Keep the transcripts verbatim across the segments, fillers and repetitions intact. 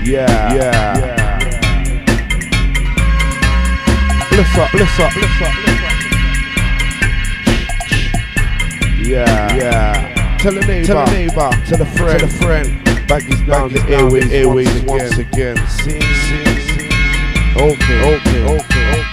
Yeah, yeah, yeah. Bless up, bless up, bless up, bless up. Yeah, yeah. Tell a neighbor, tell a neighbor, tell a friend, tell a friend. Baggies down the airways, airways once again. Sing, sing, sing. Okay, okay, okay, okay.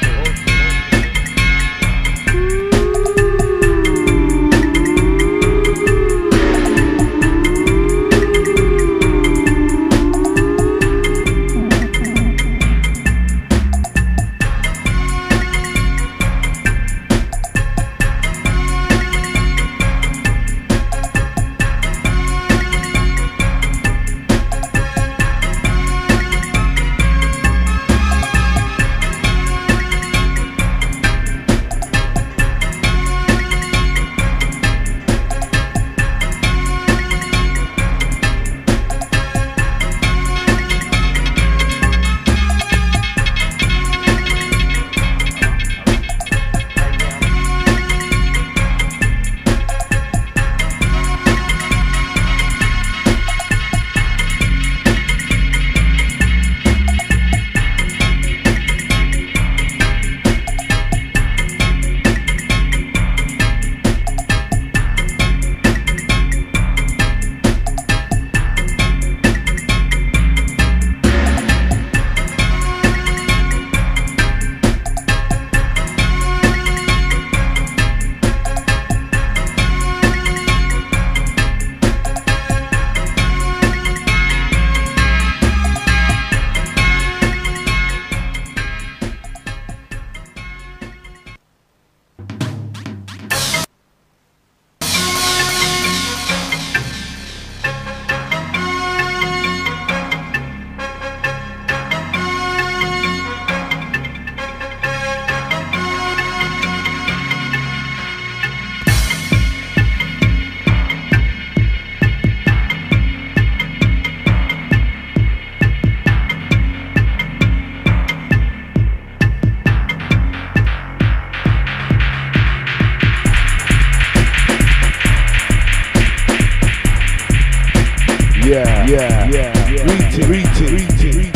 Yeah, yeah, yeah, yeah. Greeting, greeting, greeting,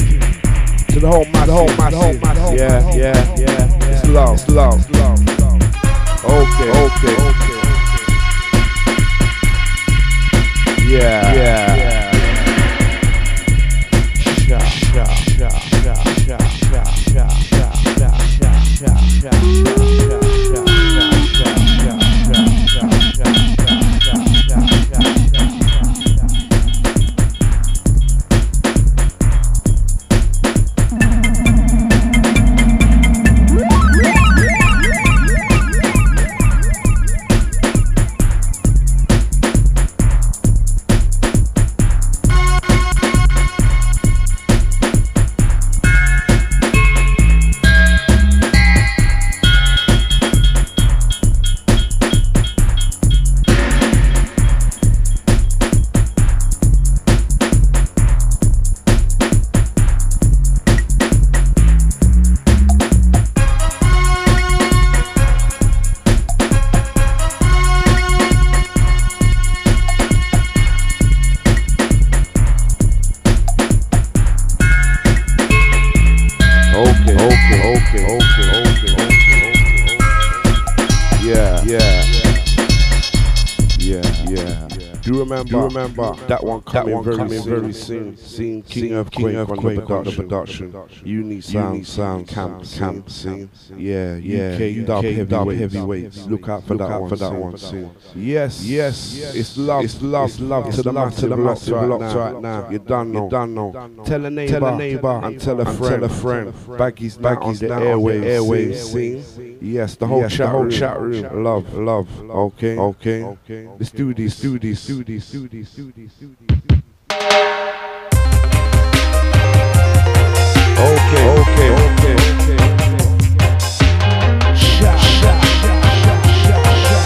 to the whole mass, the whole mass, the whole mass. Yeah, yeah, yeah. It's love, it's love, it's love. Okay, okay, okay. Yeah, yeah, yeah. Sha, sha, sha, sha, sha, sha, sha, sha, sha, sha, sha. Do remember that one coming, that one very, coming soon. very soon. Seen King, King Earthquake, King Earthquake on the production. Uni sound, sound, camp, camp, scene. Yeah, yeah. U K dub heavyweights. heavyweights. Look out for Look that out one. For that one soon. Yes, yes. yes. It's love, it's love, it's love it's to the massive, to the massive right, right, right now. You done know, you done know. Tell a neighbor, tell a neighbor, and tell a friend, tell a friend. Baggies, baggies, the airways, airways, scene. Yes, the whole chat, whole chat room. Love, love. Okay, okay. Let's do this, do this, do this, do this, do this, do this. Okay, okay, okay, okay. Shot, shot, shot, shot, shot,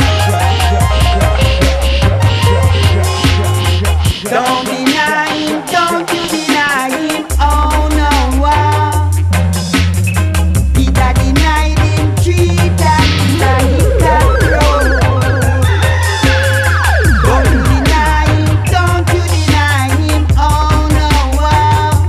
shot, shot, shot, don't deny him, don't you deny him, oh no, wow. He that denied him, three that denied him, that road. Don't you deny him, don't you deny him, oh no, wow.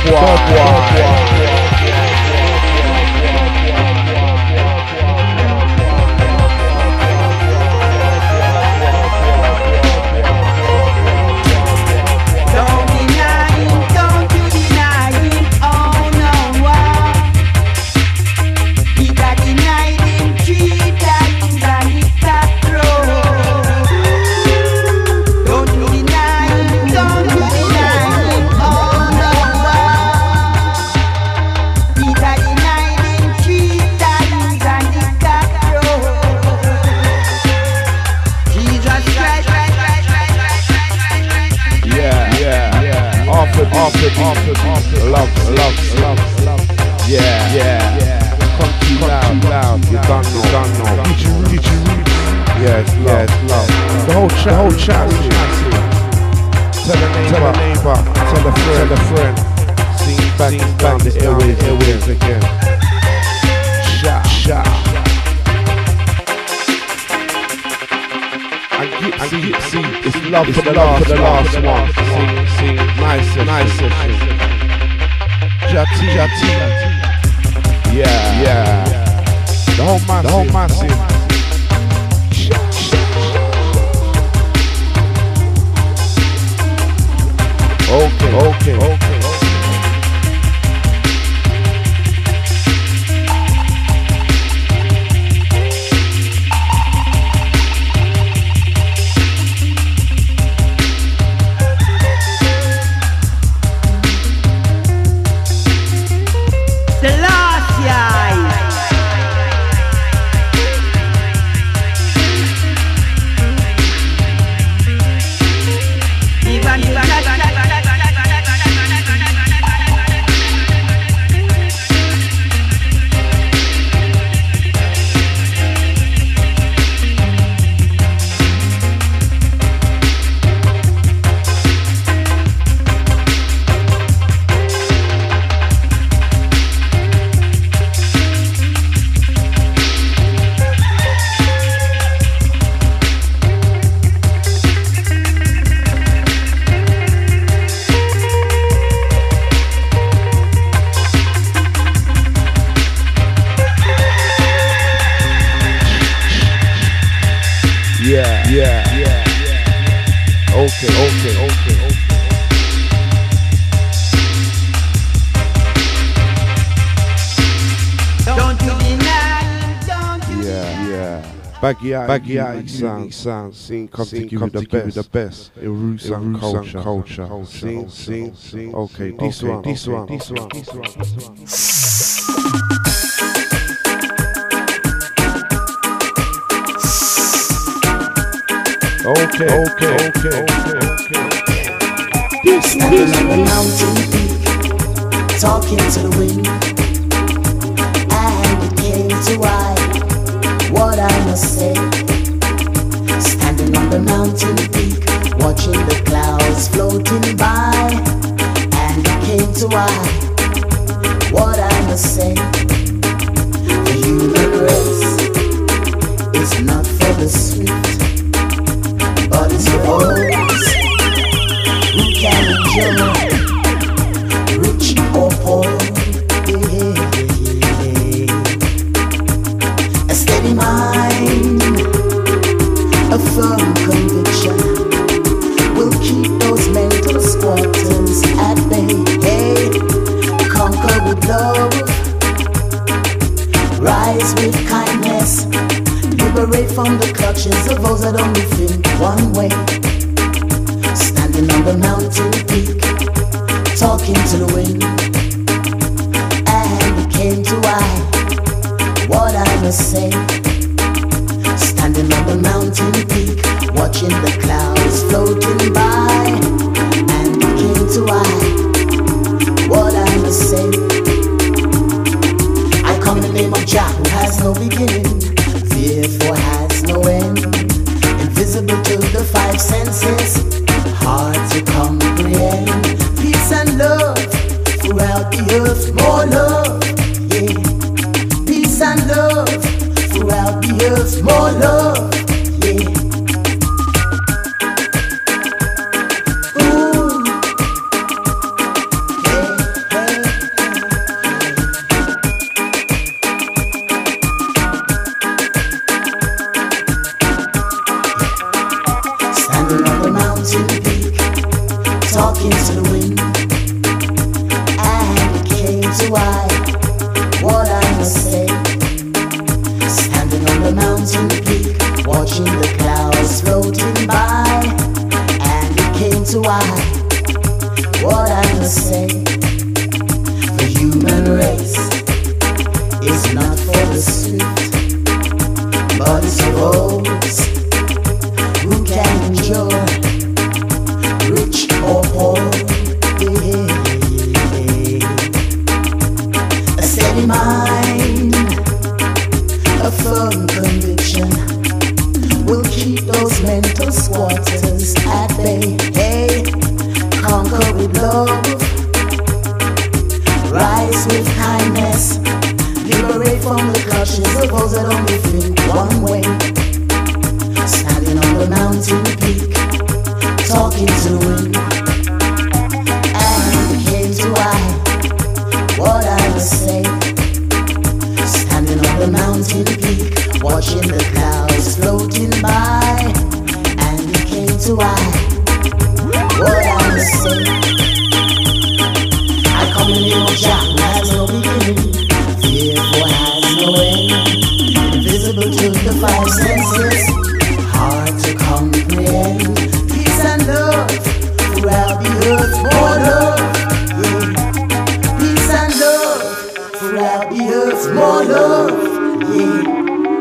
Baggy sound, sound, scene, come to give you the best, the best. In roots and culture, culture. Scene, scene, scene. Okay, this one, this one, this one, this one, this one. Okay, okay, okay, okay, okay. This one is on the mountain peak, talking to the wind, and it came to I. What I must say, standing on the mountain peak, watching the clouds floating by, and it came to I, what I must say, the human race is not for the swift, but it's for those who can enjoy, rich or poor. Mind, a firm conviction will keep those mental squatters at bay. Hey, conquer with love, rise with kindness, liberate from the clutches of those that only think one way. Standing on the mountain peak, talking to the wind, and it came to I, what I must say. Standing on the mountain peak, watching the clouds floating by, and it came to I, what I must say. I come in the name of Jah, who has no beginning, therefore has no end, invisible to the five senses, hard to comprehend. Peace and love throughout the earth, more love, yeah. Peace and love throughout the earth, more love, yeah. Ooh, yeah, yeah. talking to the wind, and it came to I, what I must say. Standing on the mountain peak, watching the clouds floating by, and it came to I, what I must say. The human race is not for the swift, but it's for those who can endure, rich or poor. A steady mind, a firm conviction will keep those mental squatters at bay. Hey, conquer with love, rise with kindness, liberate from the clutches of those that only think one way. Standing on the mountain peak, talking to the wind, and it came to I, what I must say. Standing on the mountain peak, watching the clouds floating by, and it came to I, what I must say. I come in your job, has no beginning, fearful has no end, invisible to the five senses, hard to comprehend. Peace and love throughout the earth, more love, yeah. Peace and love throughout the earth, more love, yeah.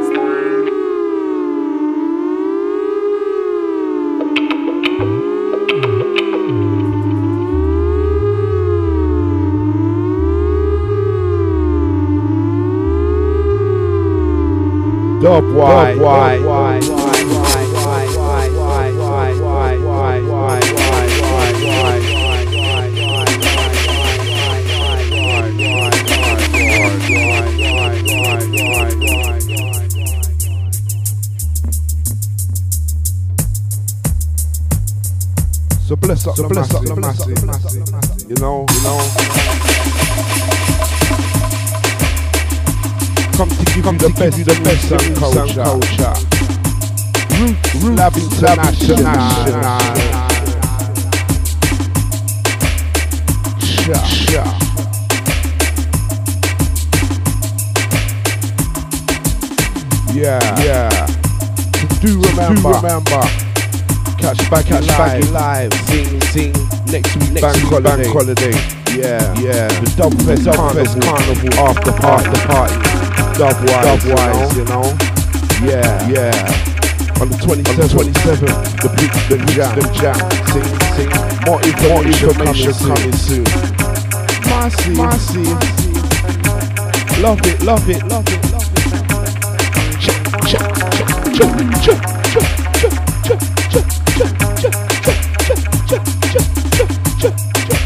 Dub why why why So bless up, so the bless massive, up the massive, massive, massive, you know, you know. Come to give come you the best, you the best and culture. culture. Roots, Roots Lab International. Sha, sha. Yeah, yeah. To do remember, do remember. Catch back, catch back in live. Sing, sing. Next week, next bank, week, holiday. bank holiday. Yeah, yeah. The Dub Fest, the Dub Fest Carnival, after party, the party. Dubwise, Dubwise, you know, yeah, yeah. On the twenty-seventh, twenty-seventh, the big, the jam, the jam. Sing, sing. More information, more information coming soon. Marcy, Marcy, love it, love it, love it, love it. Check, check, check, check, check, check, check, check, check, check, check, check, check, check, check, check.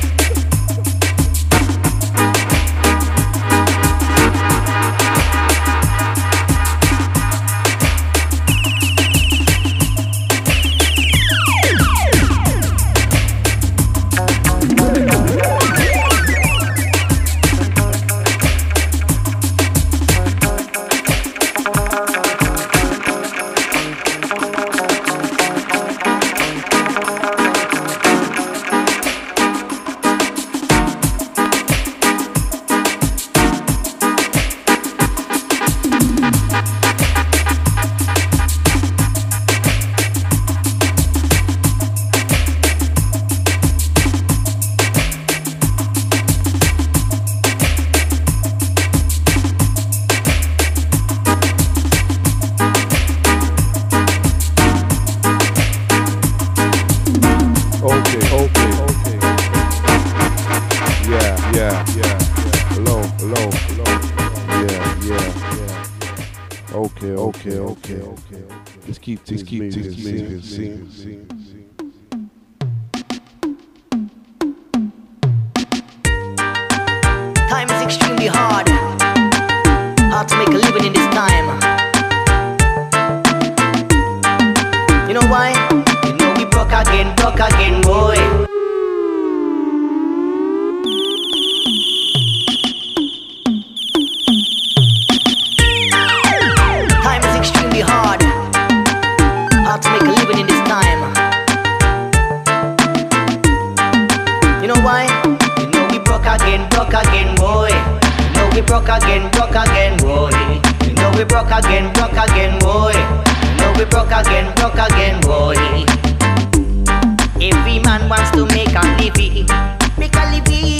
Keep things, keep things moving, sing, sing, sing. Time is extremely hard. Hard to make a living in this time. You know why? You know we broke again, broke again, boy. Time is extremely hard. Hard to make a living in this time. again, broke again, boy. You know we broke again, broke again, boy. You know we broke again, broke again, boy. Every man wants to make a living, make a living.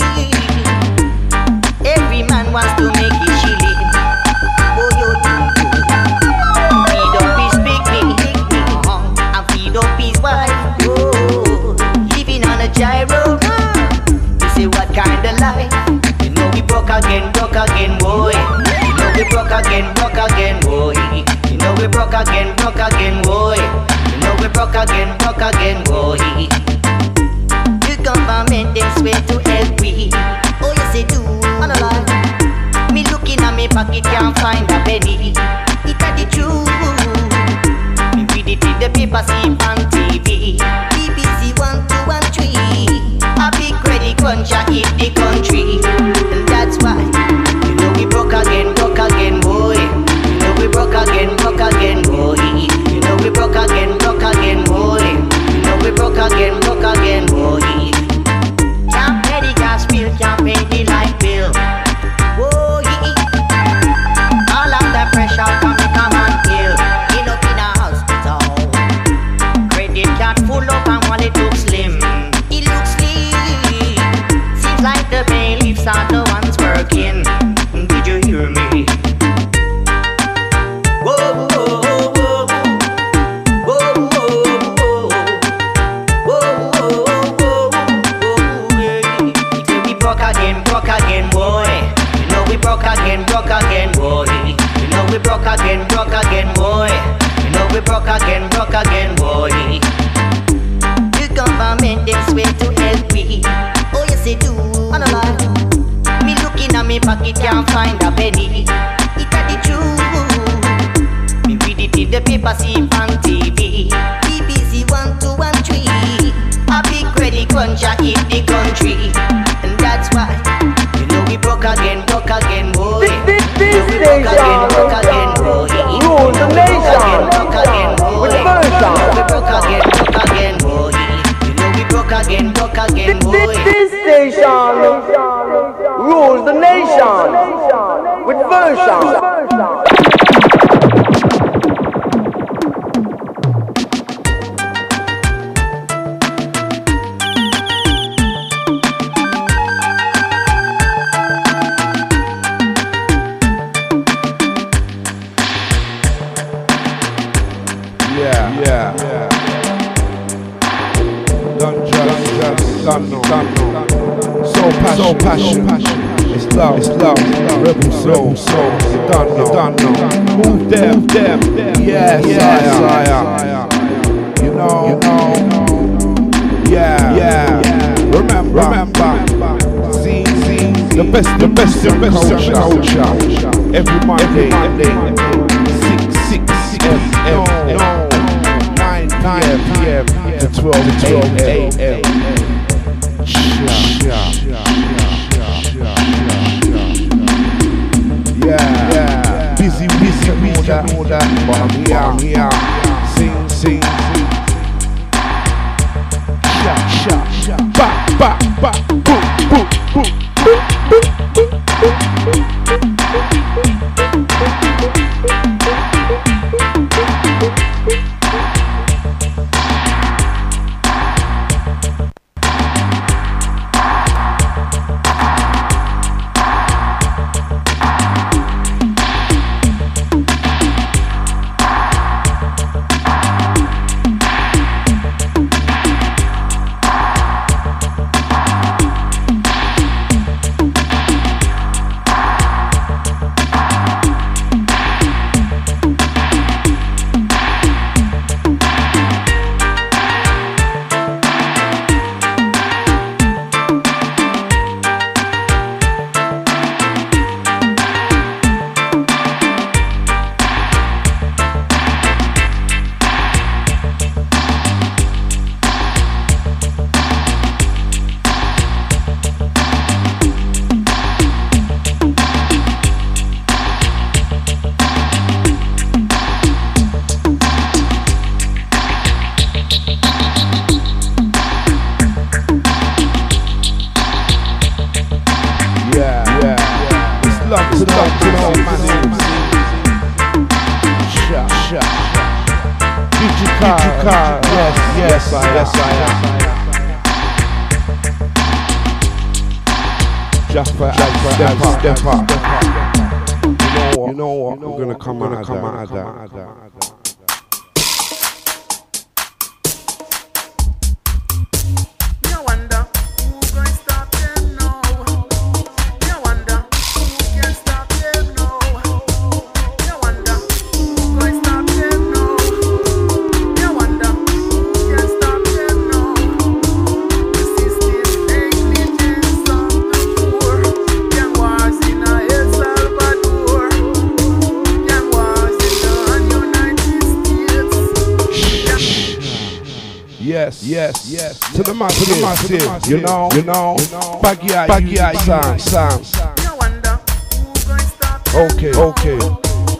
Every man wants to make his shilling. Oh, yo, yo. Feed up his picnic, uh-huh, and feed up his wife. Oh, living on a gyro. You say what kind of life? You know we broke again, broke again, boy. You know we broke again, broke again, boy. You know we broke again, broke again, boy. You know we broke again, broke again, boy. The government them swear to help we. Oh yes they do. On a lie. Me looking at me pocket can't find a penny. It a the truth. Me read it in the paper, see it on T V. B B C one two one three. A big credit crunch a hit the country, and that's why you know we broke again, broke again, boy. You know we broke again, broke again, boy. You know we broke again, broke again, boy. You know we broke again, broke again, boy. Can't pay the gas bill, can't pay the light bill. Whoa, yeah. All of the pressure come to come and kill. In up in a hospital. Credit card full up and wallet look slim. It looks slim. Seems like the bailiffs are the ones working. Did you hear me? Whoa, whoa, whoa, whoa. Whoa, whoa, whoa. Whoa, whoa, whoa, whoa, yeah. You say we broke again, broke again, boy. You know we broke again, broke again, boy. You know we broke again, broke again, boy. You know we broke again, broke again, boy. The government them swear to help we. Oh yes they do. On a lie. Me looking at me pocket can't find a penny. It a the truth. Me read it in the paper, see it on T V. B B C one two one three. A big credit crunch a hit the country, and that's why you know we broke again, broke again, boy. This, this, this broke again, station broke again, boy. rule the nation Broke again, boy. with version. We broke again, broke again, boy. You know we broke again, broke again, This, boy. this station rules the nation with version. Yeah, yeah, yeah. Done just, just, done no, done no. So passion, so passion. It's love, it's love. Rebel soul, soul. You done no, done no. Move them, them. Yes, yes, I am. You know, you know. Yeah, yeah. Remember, remember. See, see. The best, the best, the best culture. Every Monday, every Monday. Six, six, six. No, no. nine p m to twelve a m Yeah, yeah. Busy, busy, busy, all that, but I'm here, I'm here. Sing, sing, sing. Shot, shot, shot. Ba, ba, ba, boom, boom, boom, boom, boom, boom, Shut, shut. Digital, digital. Yes, yes, I, yes, I am. Jaffa, Jaffa, step up, step up. You know what? You know what? We're gonna come out of that. Yes, yes, yes. To the massive, to the massive. You know, you know. Baggy eye, baggy eye, sound, sound. Okay, okay.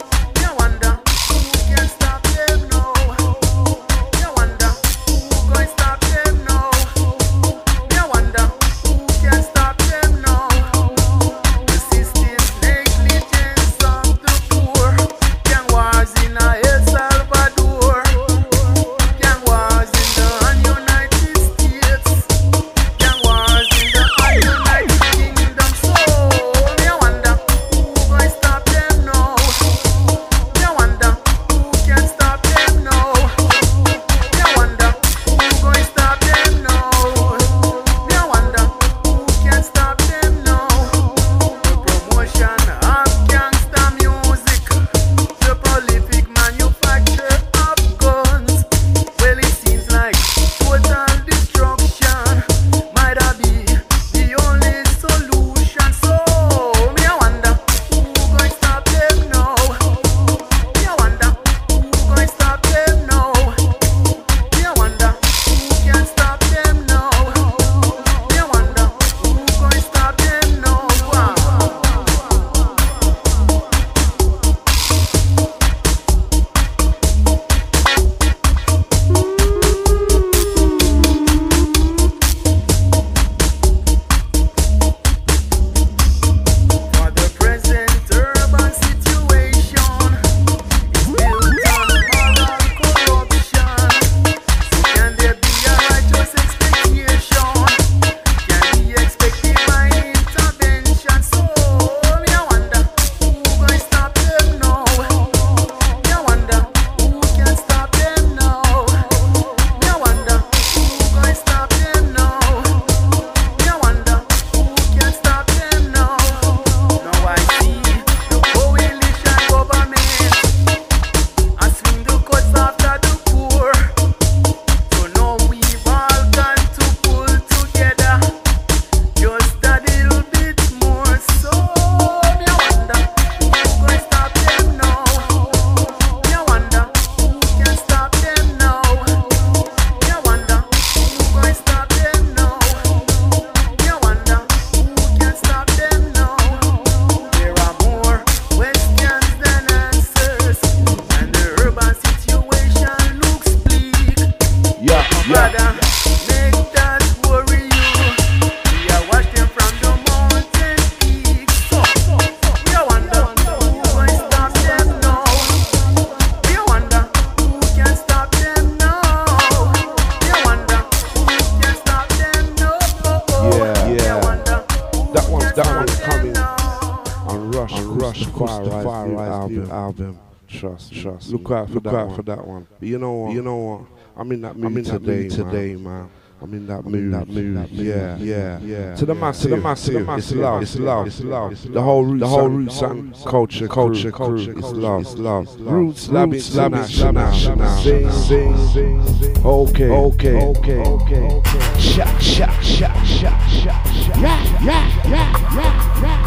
Album, trust, trust. Look out for, look that, out one. for that one. But you know what? You know what? I'm in that mood I'm in today, that mood today, man. man. I'm in that I'm mood. In that mood. That mood. Yeah, yeah, yeah. To the massive, to the massive. It's love, it's love, it's love. The whole roots, the whole roots and culture, culture, culture. It's love, it's love. Roots, roots, international. Sing, sing, sing. Okay, okay, okay, okay. Shot, shot, shot, shot, shot, shot. Yeah, yeah, yeah, yeah, yeah.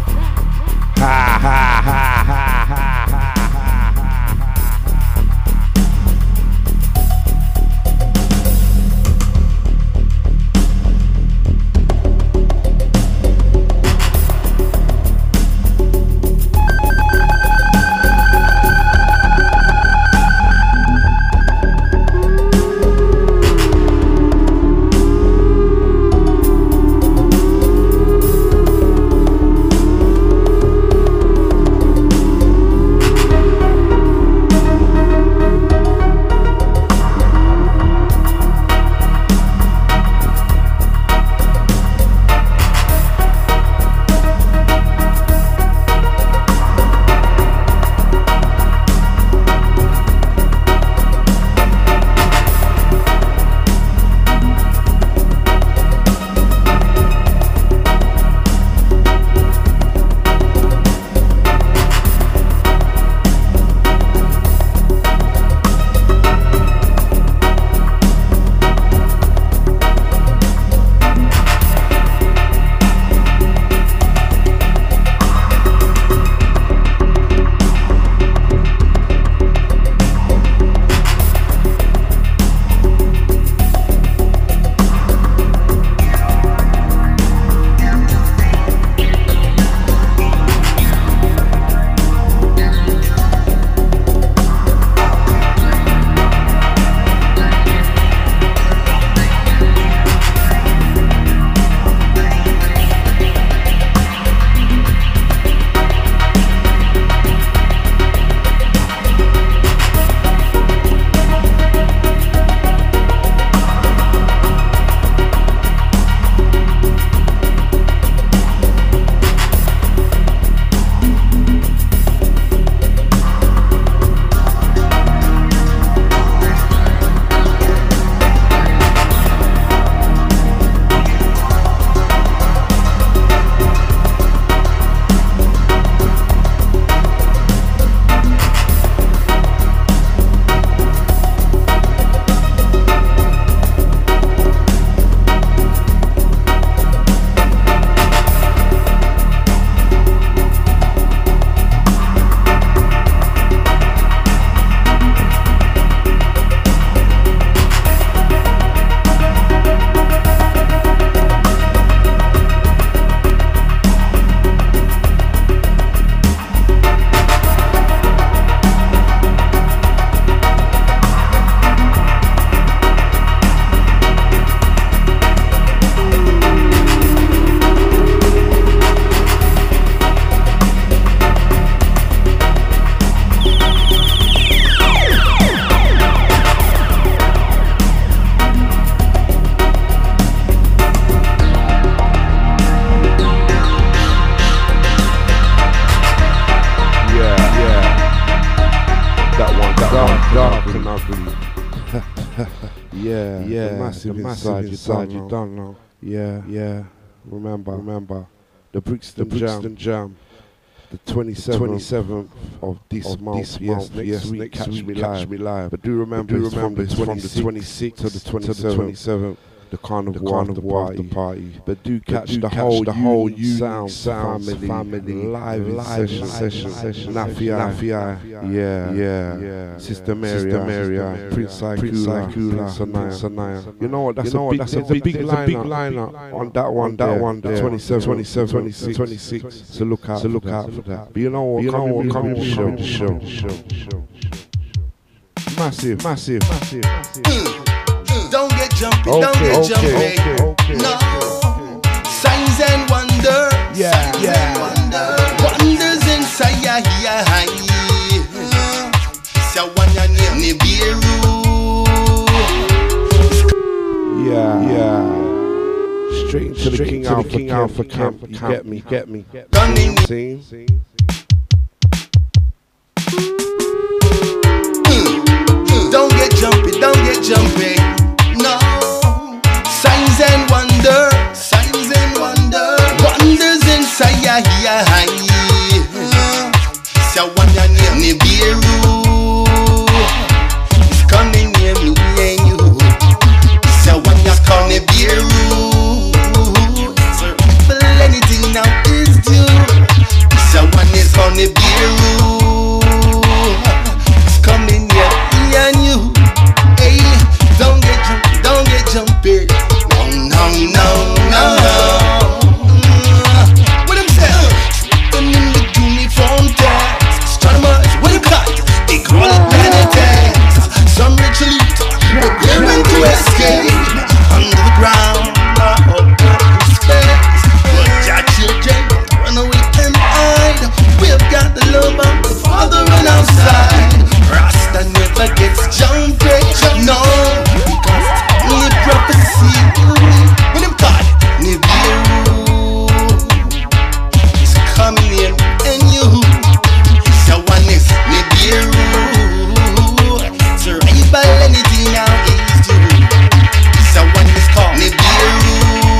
Ha ha ha ha ha ha. ugly. Yeah, yeah, the massive, the massive inside, inside you done now. Yeah, yeah, remember, remember, the Brixton, the Brixton Jam, Jam. The twenty-seventh of this of month, this yes, month, next yes, week, next catch, week me catch live. me live. But do remember, but do remember it's from the twenty-sixth to the twenty-seventh. The carnival, the carnival of the party. But do catch, but do the, catch whole the whole you sound, sound family, family live, live session, session, session. Nafia, Nafia, yeah, yeah, yeah. Sister Mary, Sister Mary, Prince Ikula, Sanaya, Sanaya. You know what? That's a big, that's a big, big lineup on that one, that one, the twenty-seven, twenty-seven, twenty-six, twenty-six. So look out, so look out for that. But you know what? You know what? Coming to show, the show, show, show. Massive, massive, massive. Don't get jumpy, okay, don't get okay, jumpy. Okay, okay, no, okay. Signs and wonders. Yeah, signs yeah. and wonders. Wonders inside ya here high. Sawanya ni biru. Yeah, yeah. Straight into the King Alpha, King Alpha camp. You get me, get me. See? Don't get jumpy, don't get jumpy. No, signs and wonders, signs and wonders, wonders inside ya here high. Sawanya ni biru, it's coming near me and you. Sawanya's coming biru, so people anything now is due. Sawanya's coming biru, it's coming near me and you. Hey, don't get jumpy, don't get jumpy. No, no, no, no, no. Mm, what I'm saying? Sitting in the uniform tags, astronomers, what you got? They call it planetaires. Some ritually preparing to escape under the ground or up in space. But your children run away and hide. We've got the love of the Father on our side. Rasta never gets jumpy, no, because only prophecy. When I'm caught, Nibiru is coming in and you. So one is Nibiru, cerebral anything now is due. So one is called Nibiru,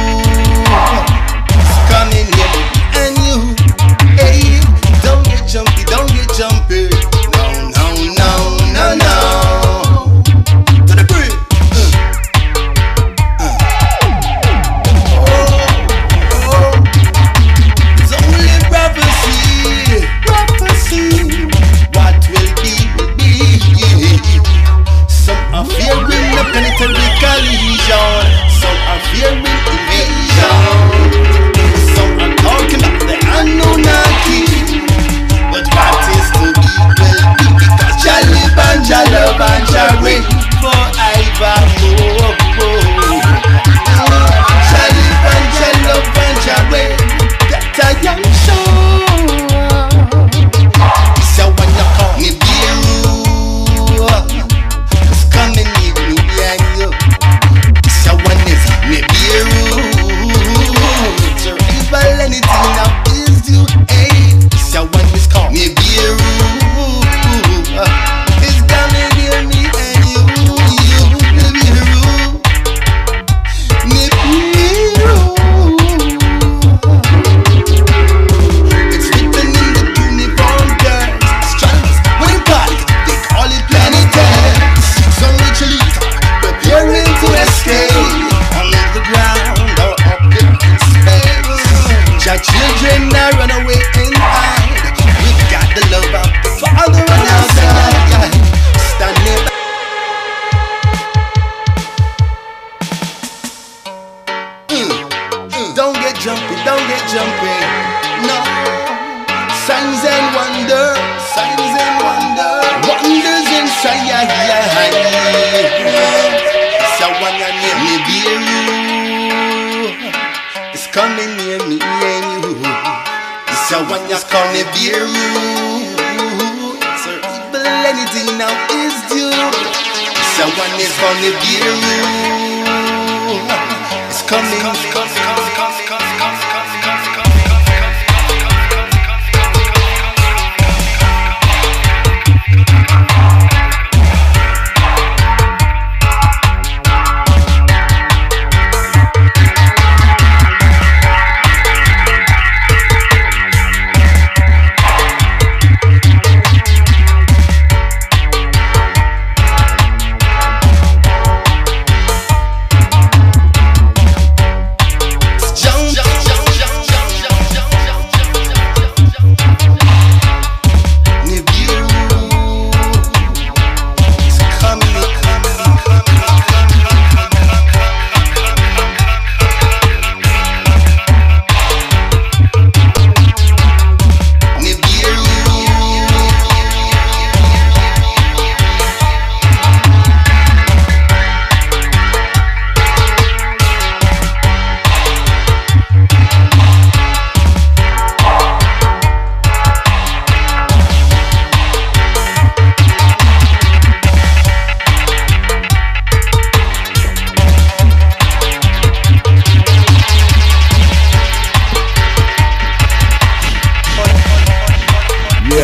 is coming in and you. Hey, don't get jumpy, don't get jumpy. No, no, no, no, no. To the bridge. Uh. Uh. Oh, oh. It's only prophecy, prophecy. What will be, will be. Some are fearing the planetary collision. Some are fearing invasion. Some are talking about the Anunnaki. But what is to be will be, because Jah live and Jah love and Jah reign forevermore. Jah live and Jah love and Jah reign. That I am sure. So when you call me Biru, it's coming in me and you. So when it's me Biru, so evil anything now is you. Hey, so when it's called me Biru, it's coming near me and you, you, me Biru, me Biru. It's written in the uniform girls, astronomers, what you call it? They call it planetaires. Some ritually preparing to escape under the ground or up in space. Your children now run away and hide. We've got the love of the Father on our side. Standing by. Mm, mm. Don't get jumpy, don't get jumpy. No. Signs and wonders, signs and wonders, wonders inside ya here high. Sawanya near me Biru, it's coming near me and you. Sawanya's coming Biru, so evil anything now is due. Sawanya's coming Biru, it's coming, coming, coming, coming, coming, coming, coming, coming, coming.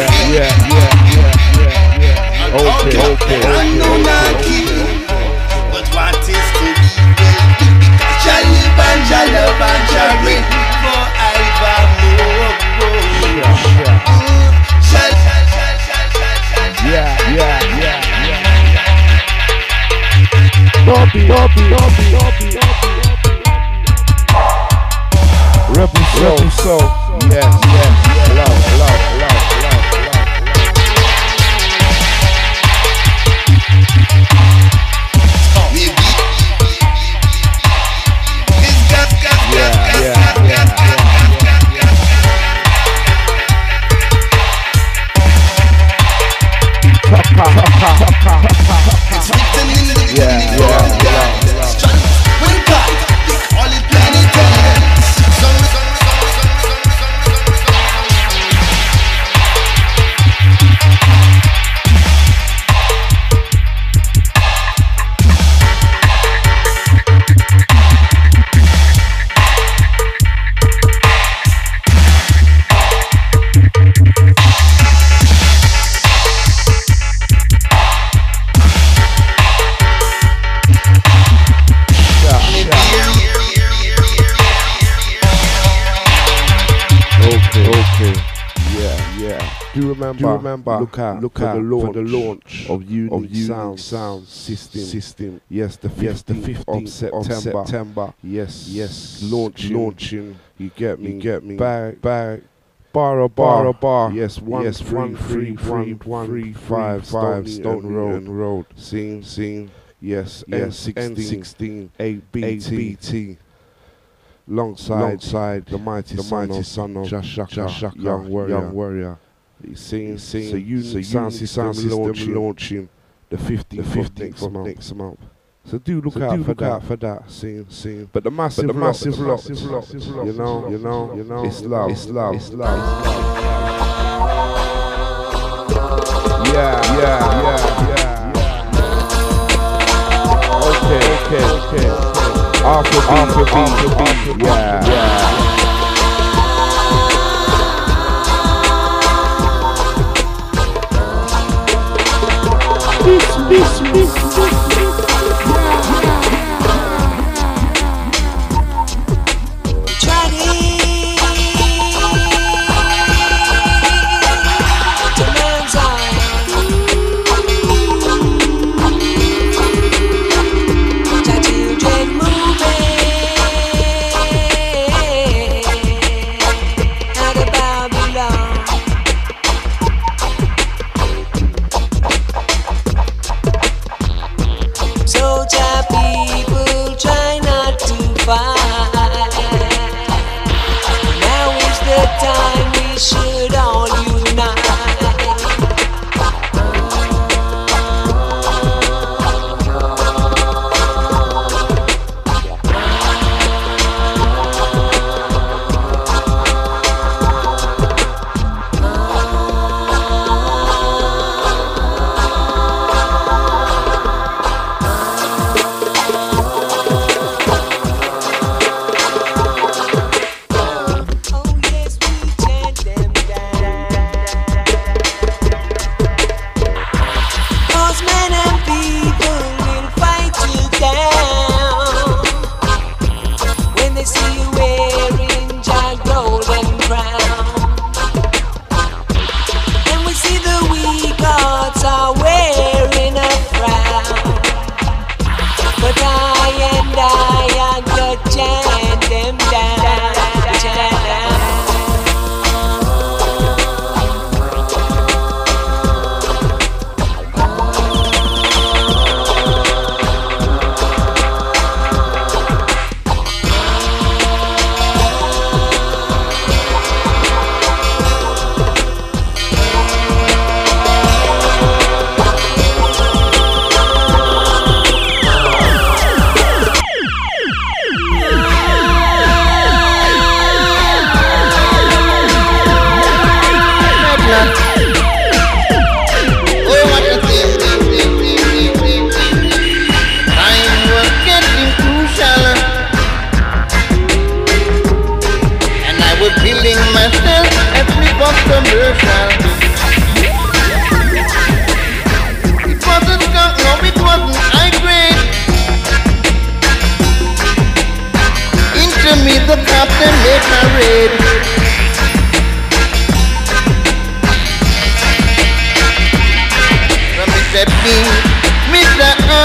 yeah, yeah, yeah, yeah, yeah. Okay, okay, I know not keep, but what is to be well? Jah live and Jah love and Jah reign forevermore. Yeah, yeah, yeah, yeah. Bobby, Bobby, Bobby, Bobby, Rebel Soul, Rebel Soul. Yes, yes, yes. Love, love, love, love, love. Yeah, yeah, yeah. It's written in the yeah, yeah, yeah, yeah. When God, they call it planetary. Do remember, do remember, look out, look out the launch, the launch of Unique, of Unique Sound, Sound System. System. Yes, the fifteenth, yes, the fifteenth of September. Of September. Yes, yes, launching, launching. You get me, you get me. Back, back. Bar a bar, a bar. Yes, one, yes, three, one, three, one, one, three, five, five, Stone Road, Road. Scene, scene. Yes, yes, N sixteen, A B T. Longside, Longside the mighty, the mighty son of Jashaka, young warrior, young warrior. You seen, seen, so you so sound system, system launching, launching the fifteenth, the fifteenth of next, next month. So do look so out do for look that, out for that. Scene, scene. But the massive, but the massive lot, lot, lot, lot, you know, you know, you know, it's love, it's love, it's love. Yeah, yeah, yeah, yeah, yeah. Okay, okay, okay, okay. After beat, after beat, after beat, yeah, yeah. This, this, this, this.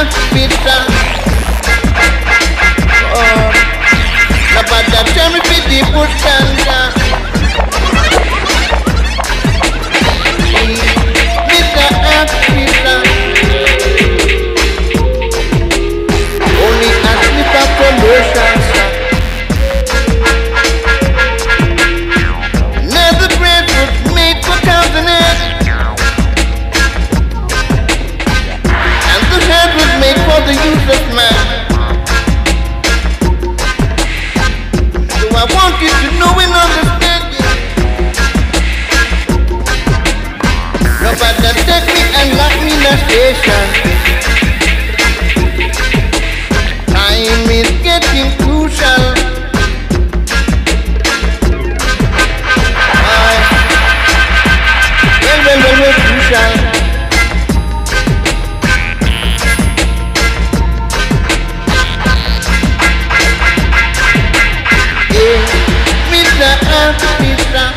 officer. Oh, about that tell me fit the put down. Mister Officer, only ask me for promotion, sir. Never bread was made for countenance, and the head was made for the use of man. So I want you to know and understand it. Nobody take me and lock me in the station. Time is getting crucial. Aye. Well, well, well, well, crucial. Hey, Mister Officer,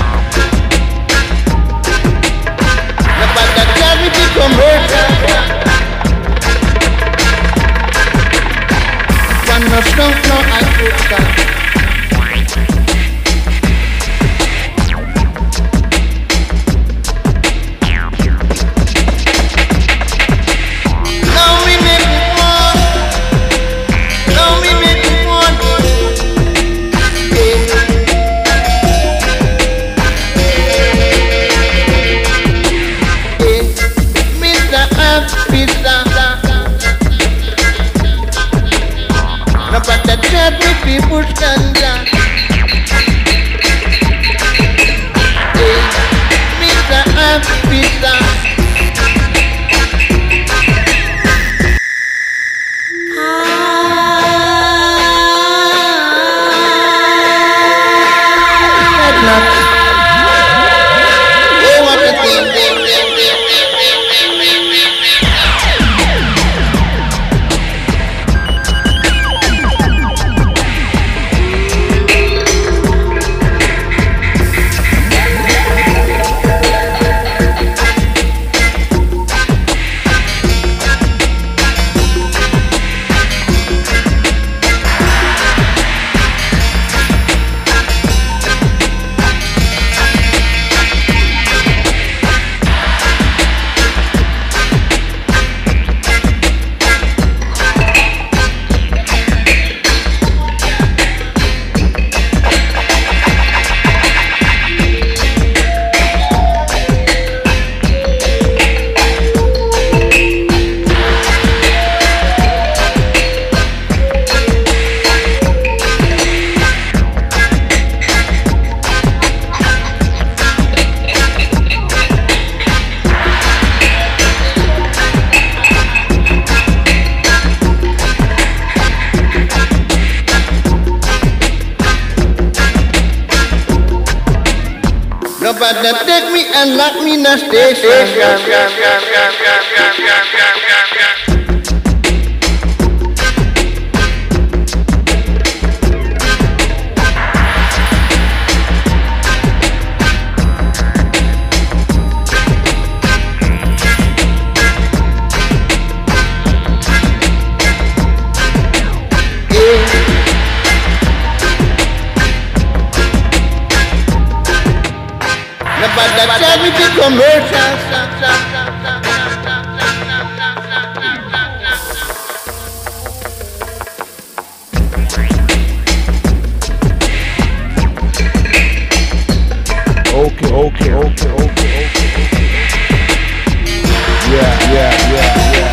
nobody tell me to come over. One no strong, no I could stop. Now we make it one. Now we make it one. Hey. Hey, Mister Officer, nobody tell me people stand down. Hey, Mister Officer. Oh, what a thing. Nobody take me and lock me in the station. Nobody tell me to commercial. Okay, okay, okay, okay, okay, okay. Yeah, yeah, yeah, yeah, yeah.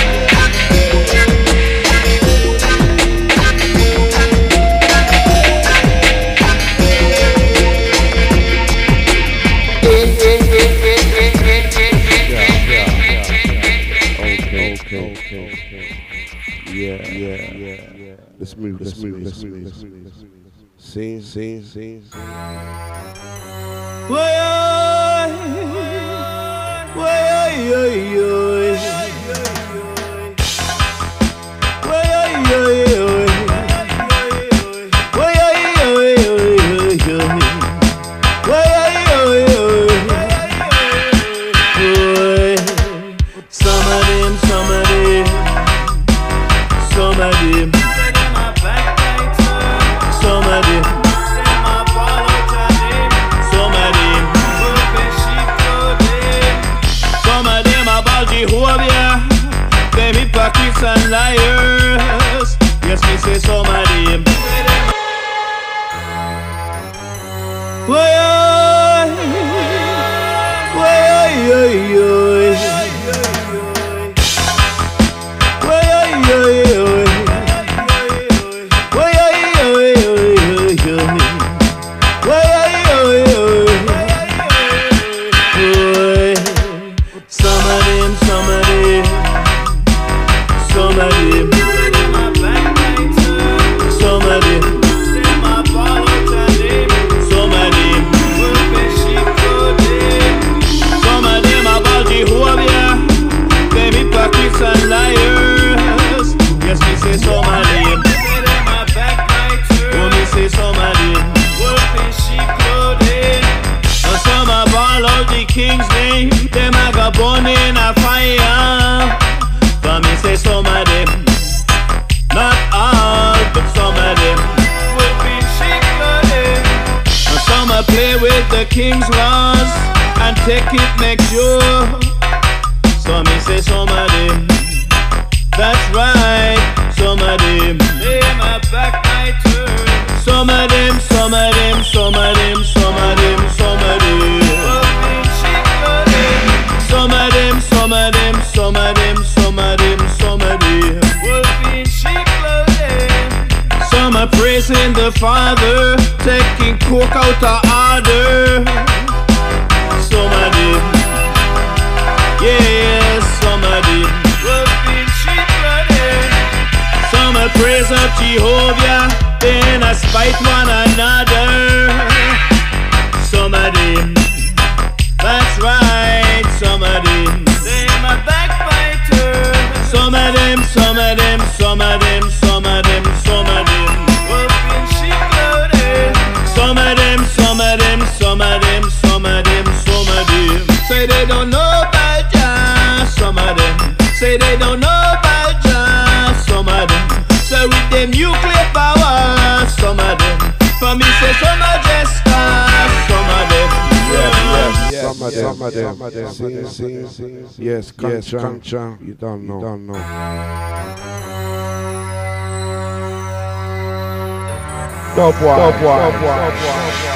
Yeah, yeah, yeah, yeah. Let's move, let's move, let's move, let's move, let's move. Sing, sing, sing, sing. Way, way, way, way. Some of them, some of them hypocrites and liars. Yes, me say some of them. Why, why, why, born in a fire. For me say some of them, not all, but some of them will be sheep-blooded. And some a play with the king's laws and take it next sure. So me say some of them, that's right, some of them, they my backbiters. Some of them, some of them, some of them, some of them, some of them. Some of them, some of them, some of them, some of them, some of them wolfing sheep clothing. Some are praising the Father, taking coke out of order. Some of them, yes, some of them wolfing sheep clothing. Some are praise of Jehovah, then I spite one another. Some of them, that's right, some of them, they my backbiters. Some of them, some of them, some of them, some of them, some of them wolfing sheep clothing. Some of them, some of them, some of them, some of them, some of them say they don't know about Jah. Some of them say they don't know about Jah. Some of them say with them nuclear power. Some of them for me say some are just stars. Some of them. Yes, yes, some of them, some of them, some of them. Sing, sing, sing, sing. Yes, yes, Kancha. You don't know, you don't know. Top one, top one, top one.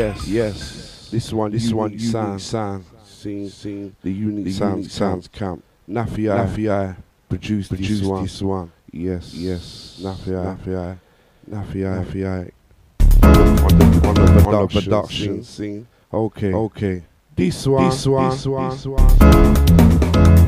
yes, yes. This one, this one, sound, sound, scene, scene. The unique the sound, unique sounds camp. Nafi I, Nafi I produced, produced this one. This one. Yes, yes. Nafi I, Nafi I, Nafi I, Nafi I. On the on the on the production scene. Okay, okay. This one, this one, this one. This one.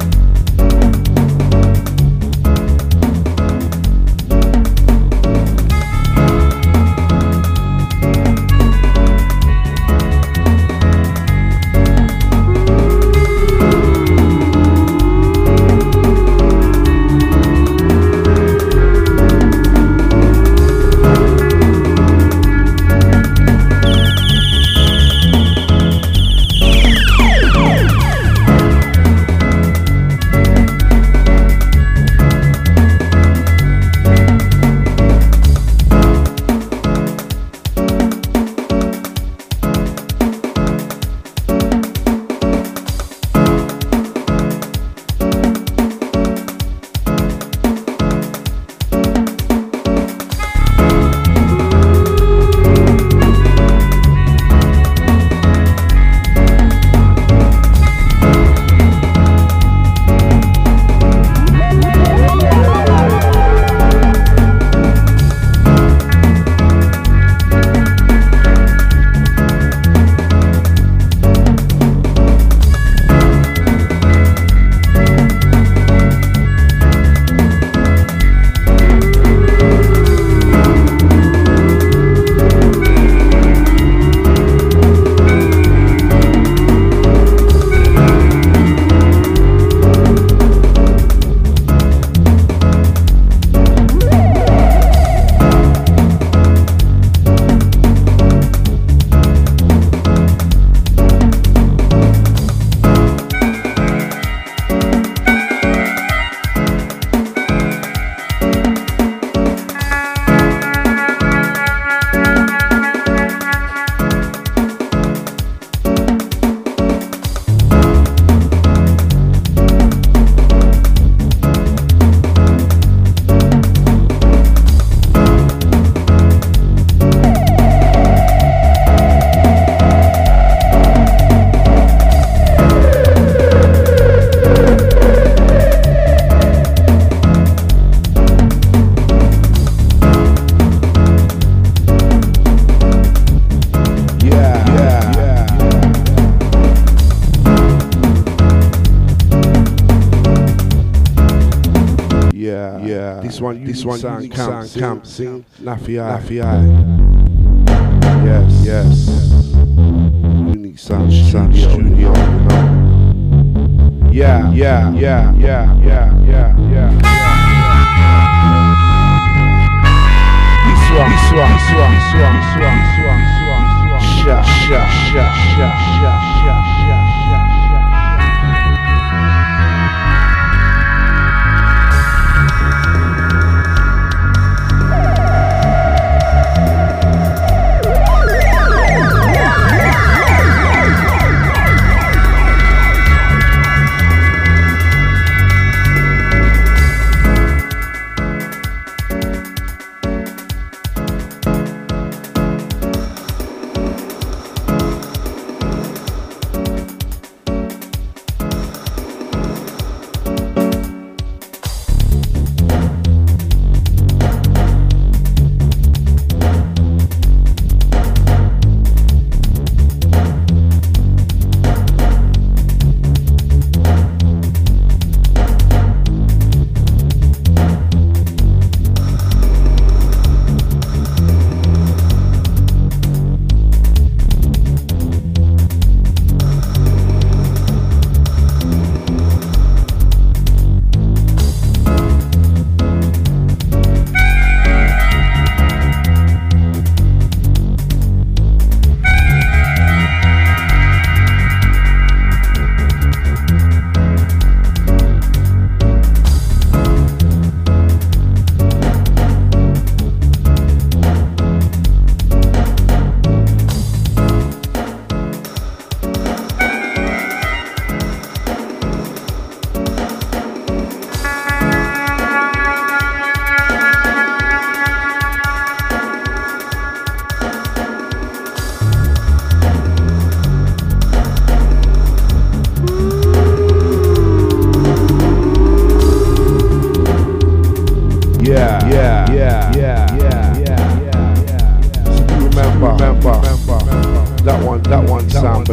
This one, this one, sound, camp, camp, sing, Nafi I, Nafi I. Yes, yes. Unique sound, sound, studio, you know. Yeah, yeah, yeah, yeah, yeah, yeah, yeah. This one, this one, this one, this one, this one, this one, this one, this one. Sha, sha, sha, sha, sha, sha, sha, sha.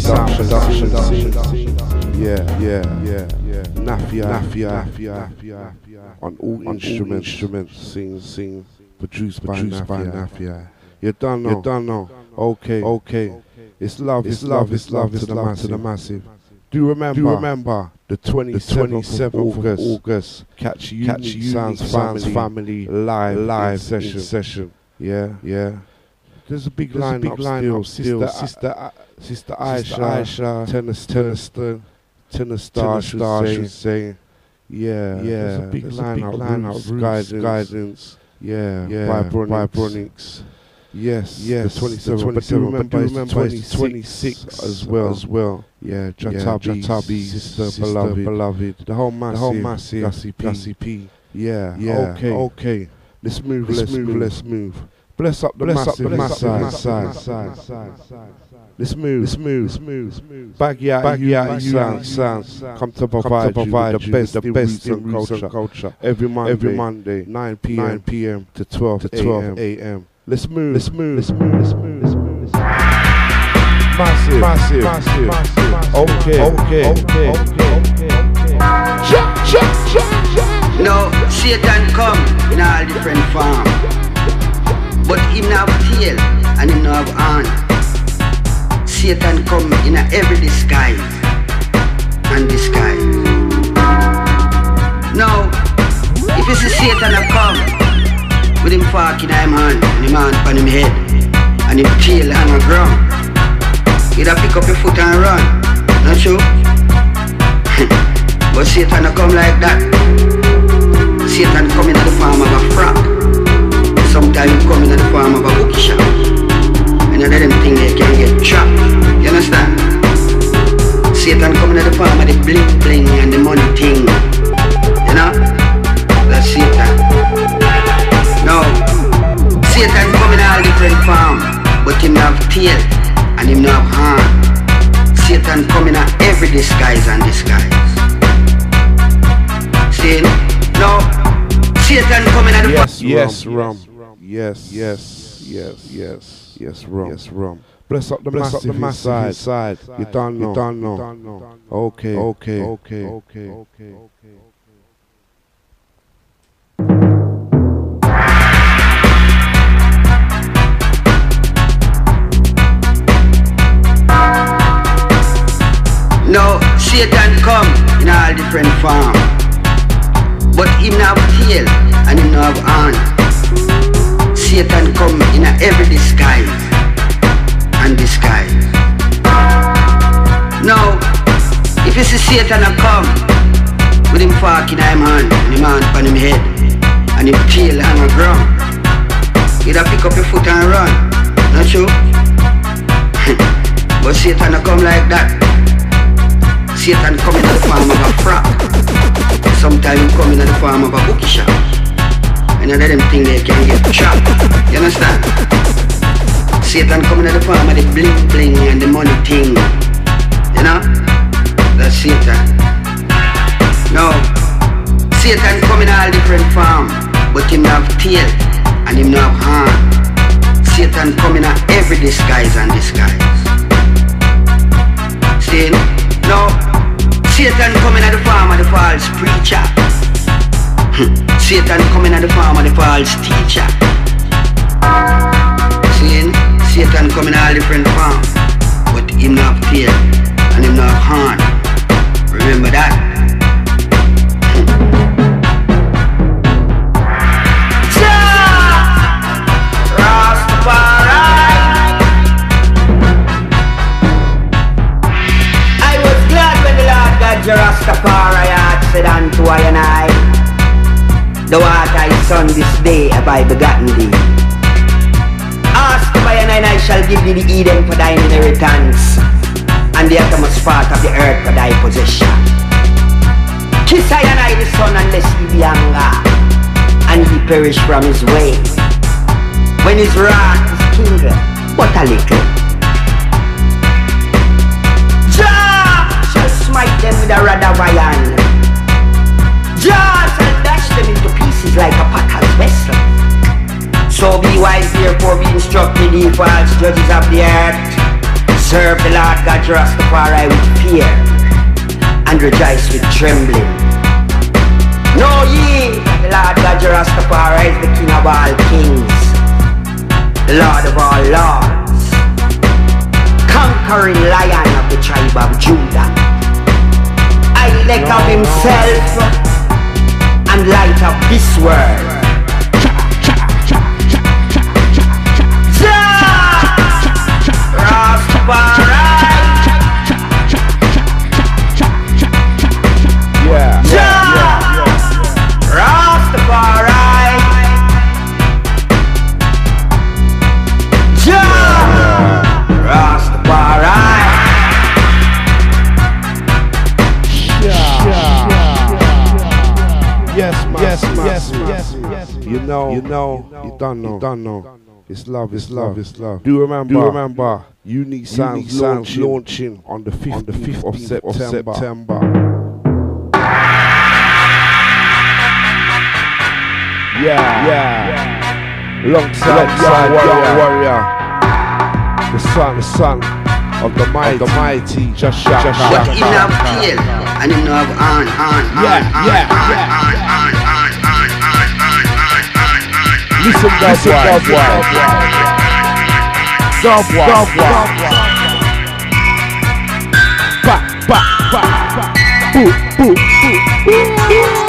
production, yeah, yeah, yeah, yeah. Nafia, Nafia, Nafia, on all instruments, instruments, sing, sing, produced by Nafia. You done know, you done know. Okay, okay. It's love, it's love, it's love, it's love to the massive. Do you remember? Do you remember the twenty-seventh of August? August. Catch you, catch you, Sounds Family, family live, live session, session. Yeah, yeah. There's a big line, big line still, still. Sister, uh, Sister Aisha, Aisha, Tennis, Tenniston, Tennis Star, Star, should say. Yeah, yeah. There's a big line out, line out, guidance, guidance. Yeah, yeah. Vibronics. Yes, yes. The twenty-seven, but do remember, but do remember it's twenty-six as well, as well. Yeah, Jatabi, Jatabi, Sister, Sister beloved, beloved. The whole massive, the whole massive, Gussie P. Gussie P. Yeah, yeah. Okay, okay. Let's move, let's, let's move, move, let's move. Bless up the bless massive, up the massive, side, side, side, side. Let's move, let's move, let's move. Baggy out, baggy out, sound, sounds. Come to provide, come to provide you the best, the best in roots and culture. Every Monday, every Monday, nine p m, nine p m to twelve, to twelve a m. Let's move, let's move, let's move, let's move, let's move. Massive, massive, massive, massive. Okay, okay, okay, okay. Check, check, check, check. No, Satan come in all different forms, but him not have tail and him not have horn. Satan come in a every disguise and disguise. Now, if you see Satan a come with him fork in him hand and him hand on him head and him tail hang on ground, he'd pick up your foot and run, not true? But Satan a come like that. Satan come in the form of a frog. Sometimes he come in the form of a bookshop. And you let them think they can get trapped. You understand? Satan come in the form of the bling bling and the money thing. You know? That's Satan. No. Satan come in all different forms, but him not have tail and him not have horn. Satan come in every disguise and disguise. See? No. Satan coming at the yes, yes, rum. Yes, yes, yes, yes, yes, rum. Yes, rum. Bless up the bless massive, up the massive inside. inside. You don't know. You don't know. Okay, okay, okay, okay, okay, okay. No, Satan come in all different forms, but him not have tail and him not have horn. Satan come in a every disguise and disguise. Now, if you see Satan a come with him fork in him hand and him hand on him head and him tail hang on ground, he'd pick up your foot and run, not true? But Satan a come like that. Satan come in the form of a frog. Sometimes he come in the form of a bookie shop. And you let them think they can get trapped. You understand? Satan come in the form of the bling bling and the money thing. You know? That's Satan. No. Satan come in all different forms, but him not have tail and him not have horn. Satan come in every disguise and disguise. See? No. Satan coming at the form of the false preacher. Satan coming at the form of the false teacher. See? Satan coming all different forms, but him not have tail and him not have horn. Remember that. Rastafari had said unto I and I, the water is son this day have I begotten thee. Ask by and I, and I shall give thee the Eden for thine inheritance, and the uttermost part of the earth for thy possession. Kiss I and I the son unless he be anger, and he perish from his way. When his wrath is kindled, but a little, smite them with a rod of iron. Jaws and dash them into pieces like a potter's vessel. So be wise, therefore be instructed, ye false judges of the earth. Serve the Lord God Rastafari with fear and rejoice with trembling. Know ye that the Lord God Rastafari is the King of all kings, the Lord of all lords, conquering Lion of the tribe of Judah. I elect of himself and light of this world. Rastafari. Yeah, yeah, yeah, yeah. Rastafari. Yeah, Rastafari. Yes, man. Yes, man. Yes, man. Yes, yes. You know, you know, you don't know, you don't know. It's love, it's love, it's love. Do remember, do remember, Unique Sounds, Sounds launching, launching on the fifth, on the fifth of September. September. Yeah, yeah. Alongside, alongside Young Warrior, the son, the son of the mighty, the mighty, just shout, just shout. But in have tail and in have on, on, yeah, on, yeah, on, yeah. on, on, on, on, on, on, on. Listen, listen, Dub Wild. Dub Wild. Back, back, back, back. Boo, boo, boo, boo.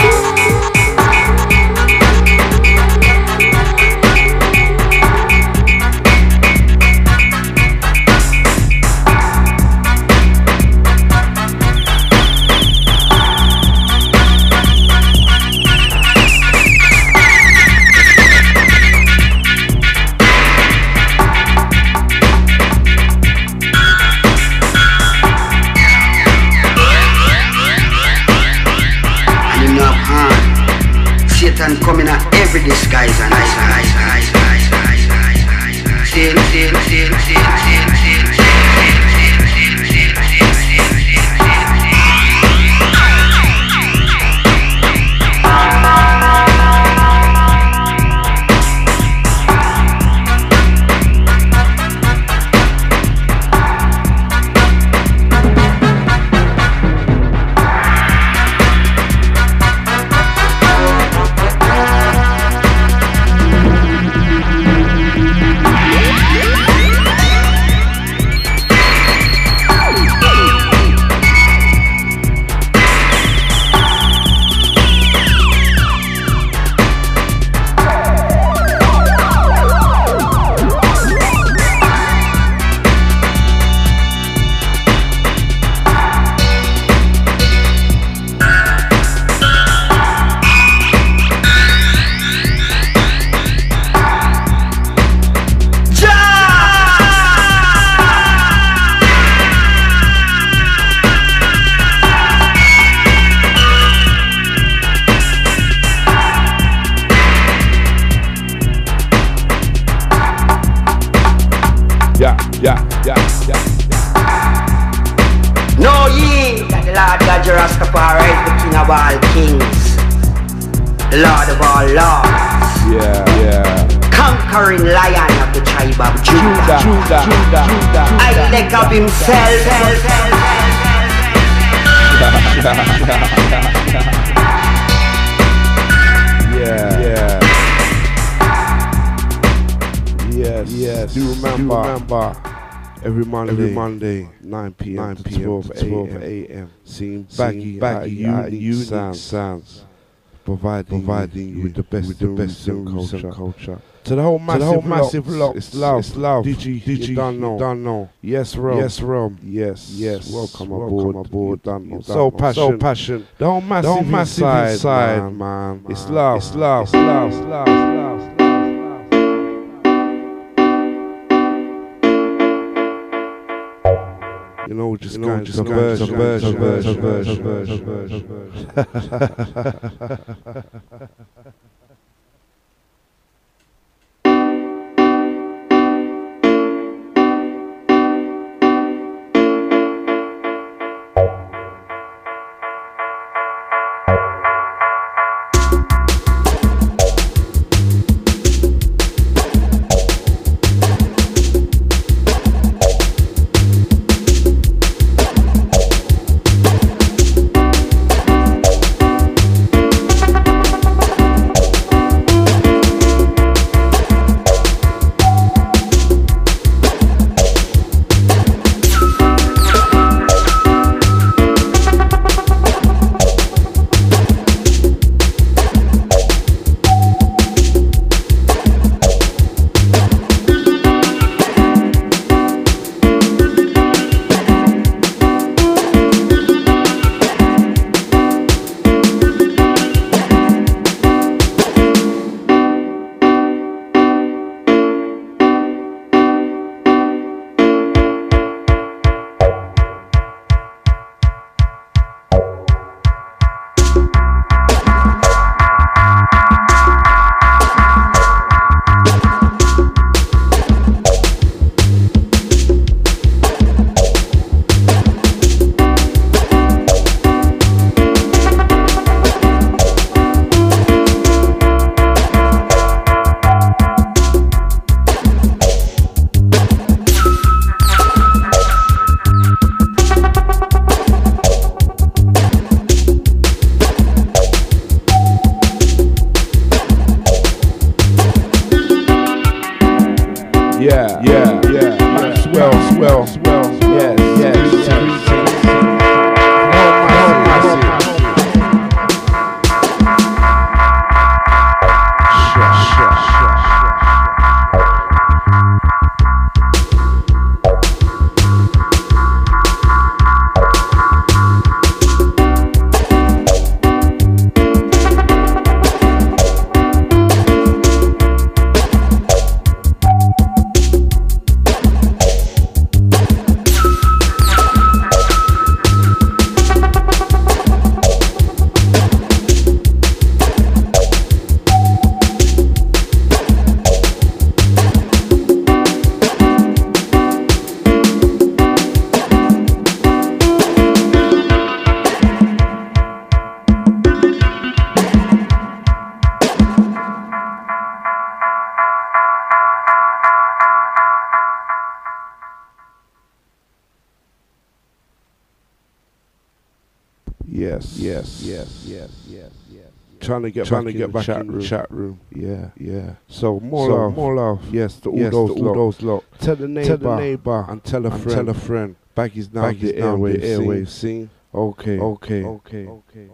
Satan coming at every disguise and eyes, eyes, eyes, eyes, eyes, eyes, eyes, eyes. Sin, sin, sin, sin, sin, sin, sin. Yeah, yeah, yeah, yeah. Know ye that the Lord God Rastafari is the King of all kings, the Lord of all lords. Yeah, yeah. Conquering Lion of the tribe of Judah. Judah, Judah, Judah. I elect of himself. Yeah, yeah. Yes, yes. Do remember, do remember every Monday, every Monday, nine p m to twelve a m Seeing baggy, baggy, unique sounds, sounds, providing, providing you with the best, with the best culture. culture. To the whole massive, the whole massive lot, it's love, it's love. D G, D G, you don't know, don't know. Yes, Rom, yes, Rom, yes, yes. Welcome, welcome aboard, aboard. Done, done, so passion, so passion. The whole massive, the whole massive inside, inside man, man, man. It's love, it's love, it's love, it's love, it's love. You know, just you know, going, just a version, a version, version, version, version, version, version. Yes, yes, yes, yes, yes, yes. Trying to get trying back to get back chat in room. chat room. Yeah, yeah. So more so love, more love. Yes, to all yes, those, to all those lot. Tell the neighbor, tell the neighbor, and tell a and friend. Tell a friend. Baggy's down Baggy's the airwaves. The airwaves. Scene. Okay, okay, okay, okay.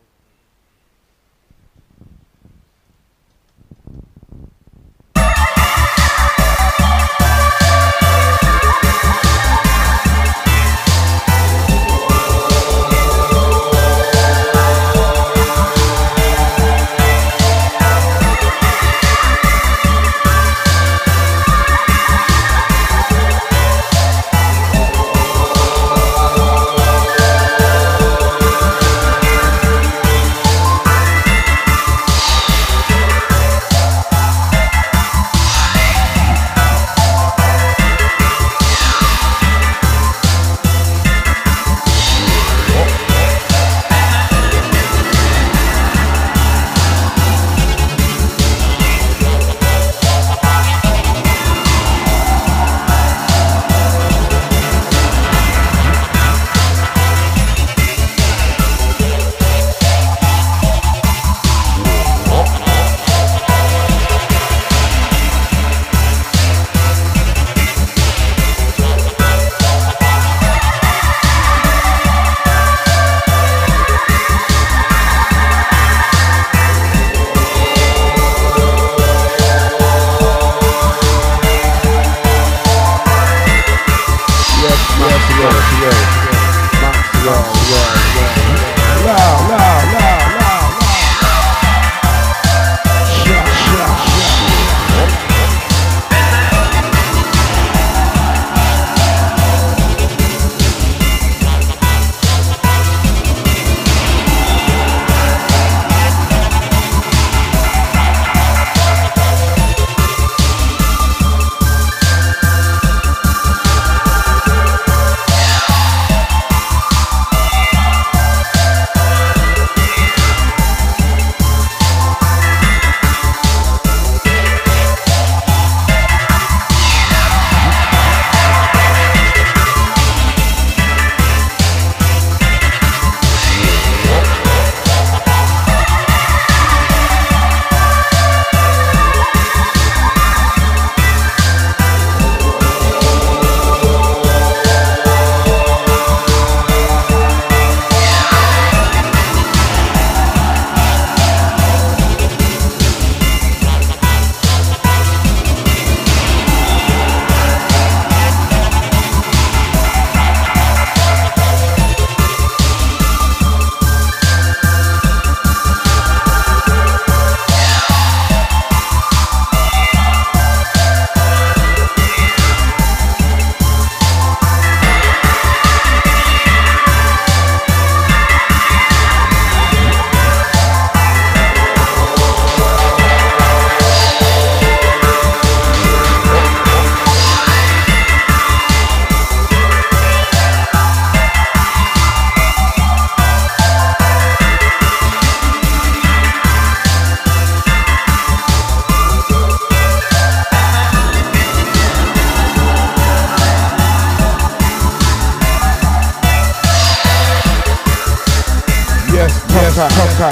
Contact,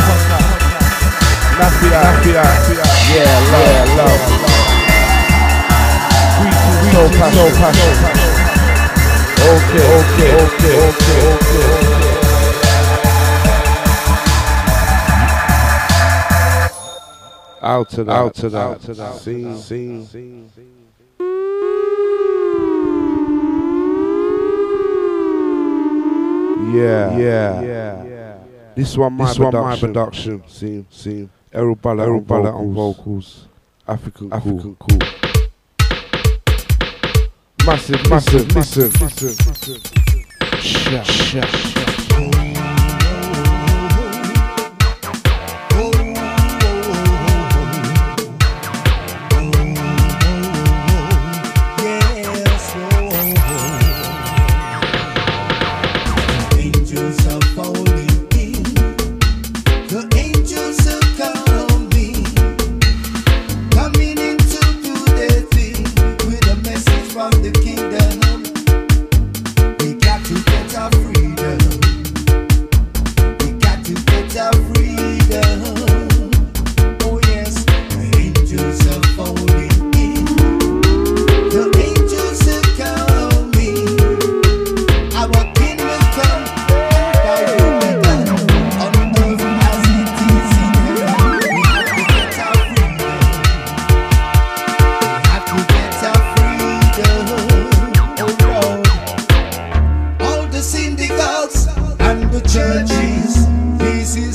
Nafia, Nafia, yeah, love, yeah, love. Greetings, so passion, so passion. Okay, okay, okay, okay, okay. Out to that, out to that, out to that. Scene, scene, scene. Yeah, yeah, yeah. This one, my, this production. One my production. See, see. Errol Ballard, Errol Ballard on vocals. African, African cool. cool. Massive, massive, listen, listen, listen. Shut, shut, shut. From the kingdom, we got to get our freedom.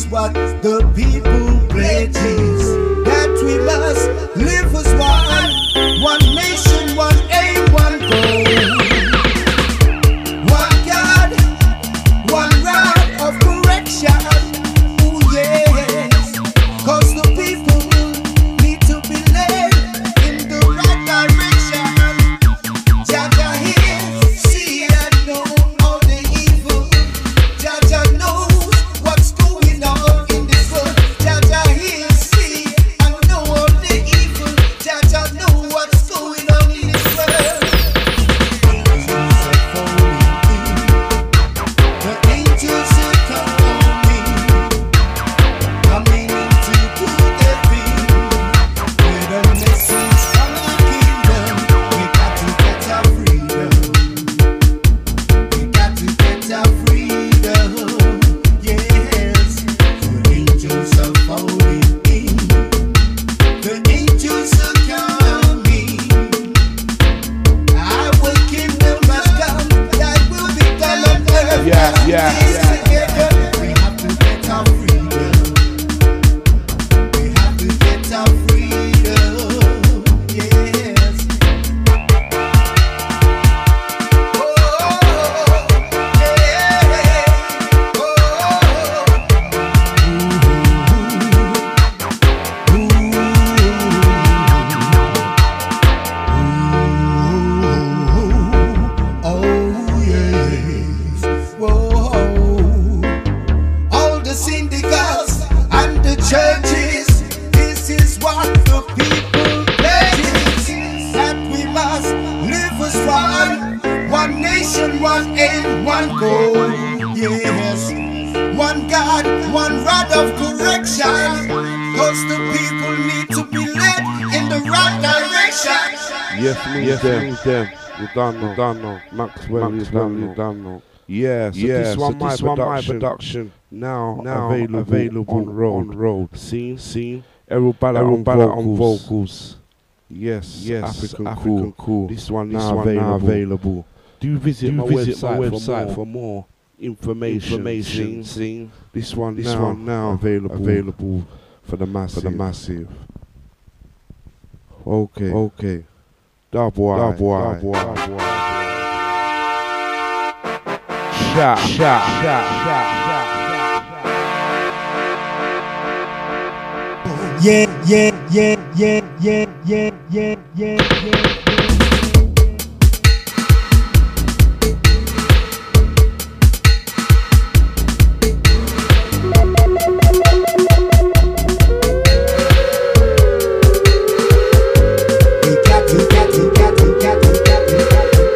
what the people pledges, that we must live as one, one nation, one aim, one goal. One God, one rod of correction. Ooh, yes, 'cause the people need to be led in the right direction. Jaja hears, see and know all the evil. Jaja knows what's going on in this world. Jaja hears, see and know all the evil. Jaja know what's going on in this world. The angels are coming, coming to do their thing. With a message from the kingdom, we got to get our freedom. We got to get our freedom. Yes, the angels are falling in. The angels are coming. Our kingdom must come. That will be done on earth. Yeah, yeah, Yes, together. We have to get our freedom. We have to get our freedom. Yes. Oh, yeah. Oh, oh, yes. Whoa. All the syndicats and the churches, this is what the people pledges, that we must live as one, one nation, one aim, one goal. Yes, one God, one rod of correction, 'cause the people need to be led in the right direction. Yes, me, yes, them, them. You done know, done know. Maxwell, you done know, done know. Yeah, so Yeah, this so one, my this one, my production, production. now, Now available, available on road, on road. Seen, Seen. Errol Ballard Errol on Ballard vocals. on vocals. Yes, Yes, African, African cool. cool. This one This now one now available. available. Do visit Do my visit website, my for, website more for more information. information. Seen. Seen. This one, This now, one now available, available for the massive. for the massive. Okay, Okay. double I, Double I, double I. double I. Shot, shot, shot, shot, shot. Yeah, yeah, yeah, yeah, yeah, yeah, yeah, yeah, yeah. We got to, got to, got to, got to, got to, got to.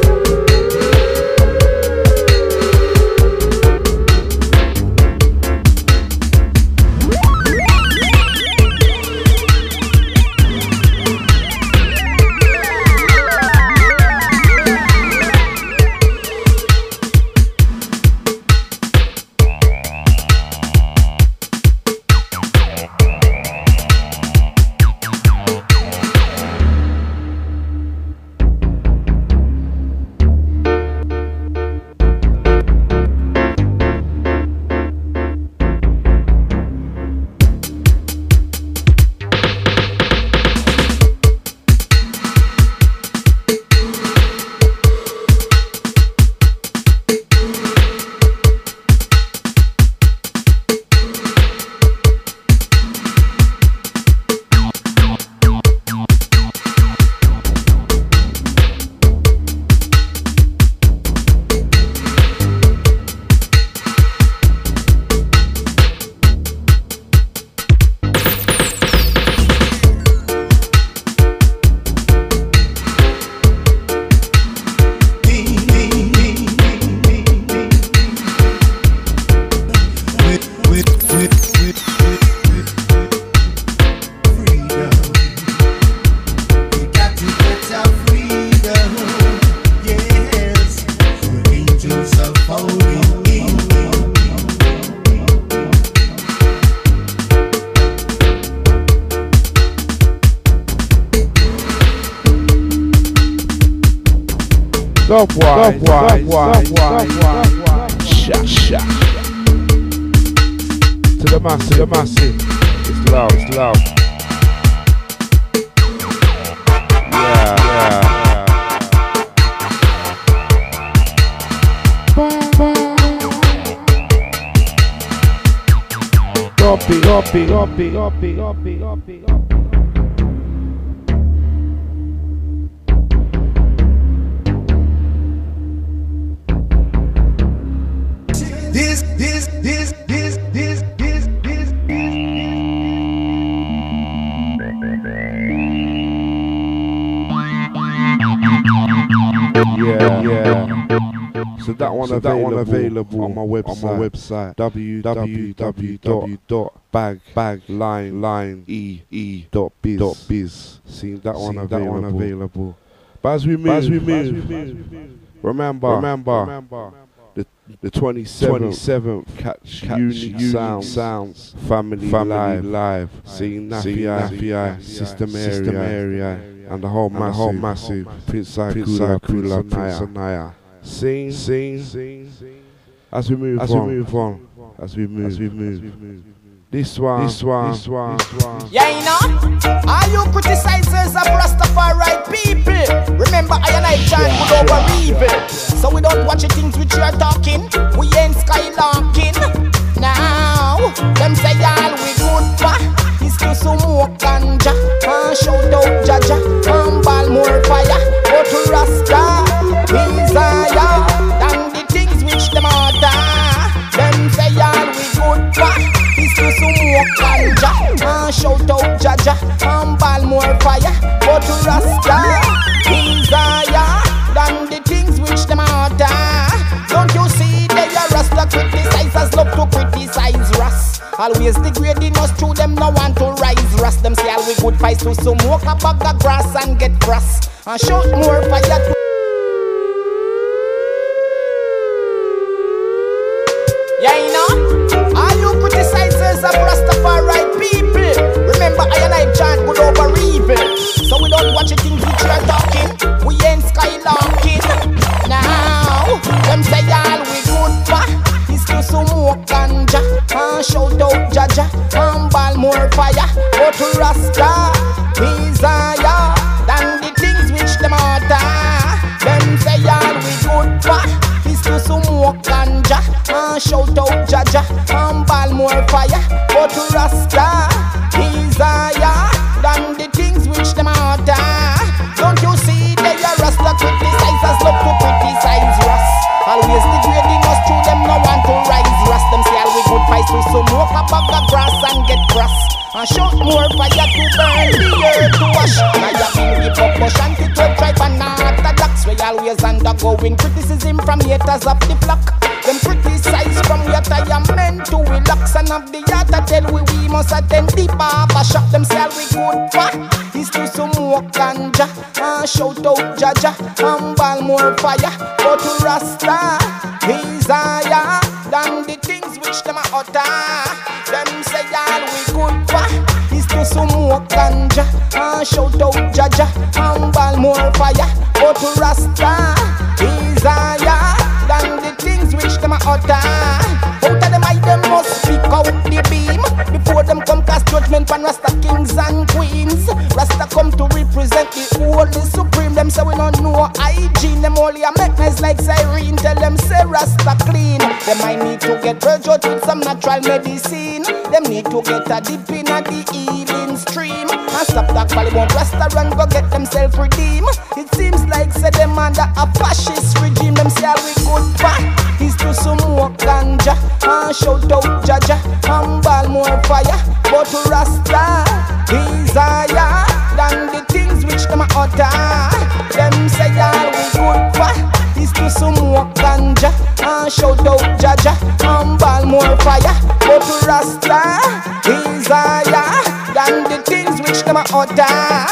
Stopwise, stopwise, stopwise, stopwise. Shot, shot. to the mass, to the massive. It's loud, it's loud. Yeah, yeah. Copy, copy, copy, copy, copy, copy, copy. This, this, this, this, this, this, this. Yeah, yeah. So that one, so that one available on my website, on my website w w w dot bag bag line line e e dot biz dot biz. See that one, available. That one available. But as we move, as we move, remember, remember, remember. The the twenty-seventh catch, catch unique, unique sounds, sounds, family, family live, live. Seeing Nafi I, System Area, area, and the whole and massive, whole massive Prince Kula, Kula, Prince Anaya. Sing, sing, sing. As we move, as on, we move on, as we move, as we move. This one, this one, this one, this one. Yeah, you know, are you criticizers of Rastafari people? Remember, I and I chant good over evil. So we don't watch the things which you are talking. We ain't skylarking. Now, them say all we good for is to smoke ganja and shout out Jaja and ball more fire. Go to Rasta, he's higher than the things which them order. Them say all we good for is to smoke ganja and shout out Jaja and ball more fire. Go to Rasta, he's higher than the things which them order. Don't you see they are Rasta criticizers love to criticize Ras. Always degrading us through them no want to rise Ras. Them say all we good fight to smoke a bag of grass and get grass and shout more fire to. Yeah, you know, are you criticizers of Rastafari people? Remember, I and I chant good over evil. So we don't watch the things which you are talking. We ain't skylarking. Now, them say all we good for is to smoke ganja and shout out Jaja and ball more fire. Go to Rasta, he's higher than the things which them order. Them say all we good for is to smoke ganja and shout out Jaja and ball more fire. Go to Rasta, he's higher than the things which them order. Don't you see they are Rasta criticizers love to criticize Ras. Always degrading us through them no want to rise Ras. Them say all we good fight to smoke a bag of grass and get grass and shout more fire to burn the earth to wash. I have been give up push and to twelve tribe and not attacks. We always undergoing criticism from haters of the flock. Them criticize from what I am meant to relax and have the heart to tell we we must attend the barber shop. Them say all we good for is to smoke ganja and shout out Jaja and ball more fire. Go to Rasta, he's higher than the things which them are utter. Them say all we good for is to smoke ganja and shout out Jaja and ball more fire. Go to Rasta, he's higher than the things which them are utter. Out of them I them must speak out the beam before them come cast judgment on Rasta kings and queens. Rasta come to represent the Holy Supreme. Them say we don't know hygiene. Them only a make nice like Cyrene. Tell them say Rasta clean. Them might need to get purged with some natural medicine. Them need to get a dip in a the healing stream and stop that valley won't Rasta run go get themselves redeem. It seems like say them under a fascist regime. Them say all we good for is to smoke ganja and shout out Jaja and ball more fire. Go to Rasta, he's higher than the things which them are utter. Them say all we good for is to smoke ganja and shout out Jaja and ball more fire. Go to Rasta, he's higher than the things which them are utter.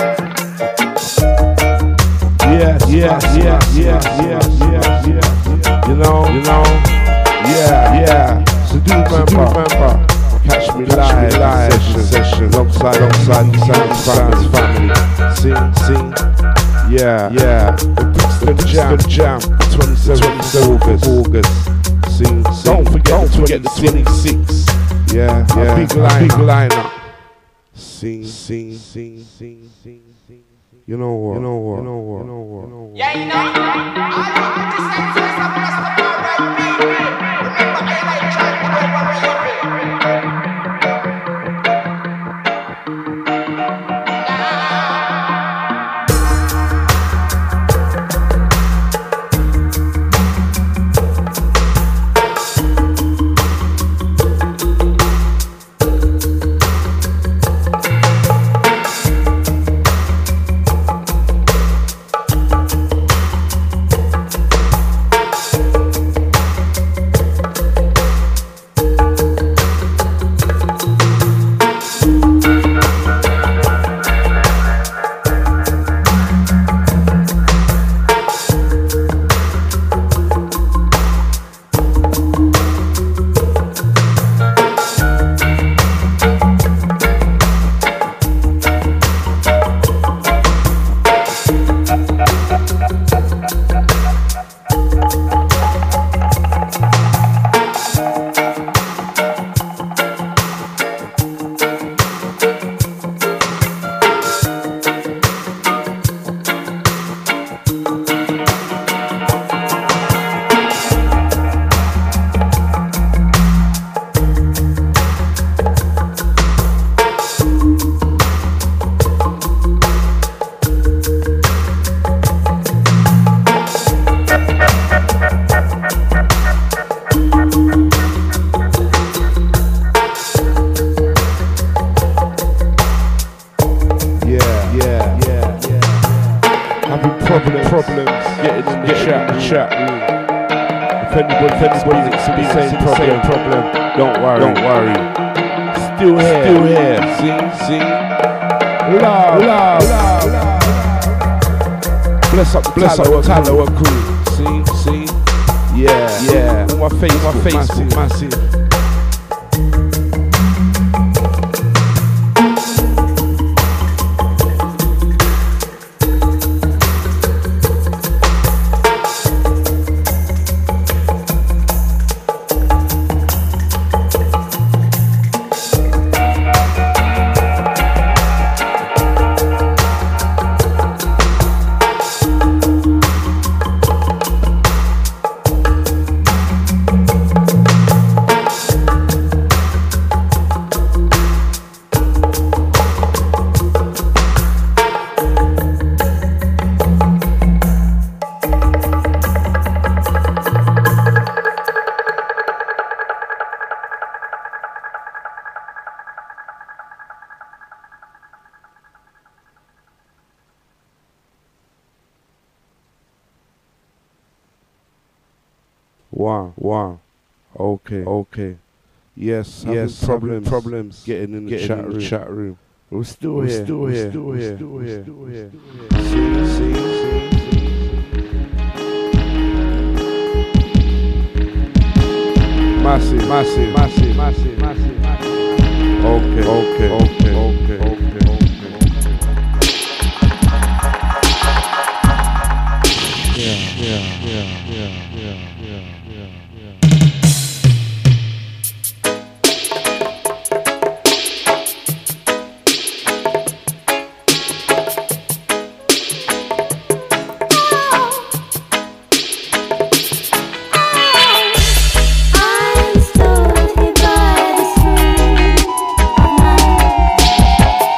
Yeah, yeah, yeah, yeah, yeah, yeah, yeah. You know, you know, yeah, yeah. So do remember, so do remember. Catch me live, live session, session, alongside, alongside the Sound family. Sing, sing, yeah, yeah. The Brixton Jam, Jam, twenty-seventh of August, August. Sing, sing. Don't forget, don't forget the twenty-sixth. Yeah, yeah. Big line, big lineup. Sing, sing, sing, sing, sing, sing. You know what? You know what? You know what? You know what? You know what? Yeah, you know. All you have to say is some Rastafari people. Remember, I like trying to over people. Bless up the Tallow crew. See, see, yeah, yeah. On my face, my face, massive, massive. Wow, wow. Okay, okay. Yes, yes, problems, problems getting in the getting chat, in the room. chat room. We're still we're here, still we're here, still here, still here, still here. See, see, see, see. Massive, massive, massive, massive, massive, massive. Okay, okay, okay, okay, okay, okay. Yeah, yeah, yeah, yeah, yeah, yeah, yeah, yeah. I'm stood here by the stream of night.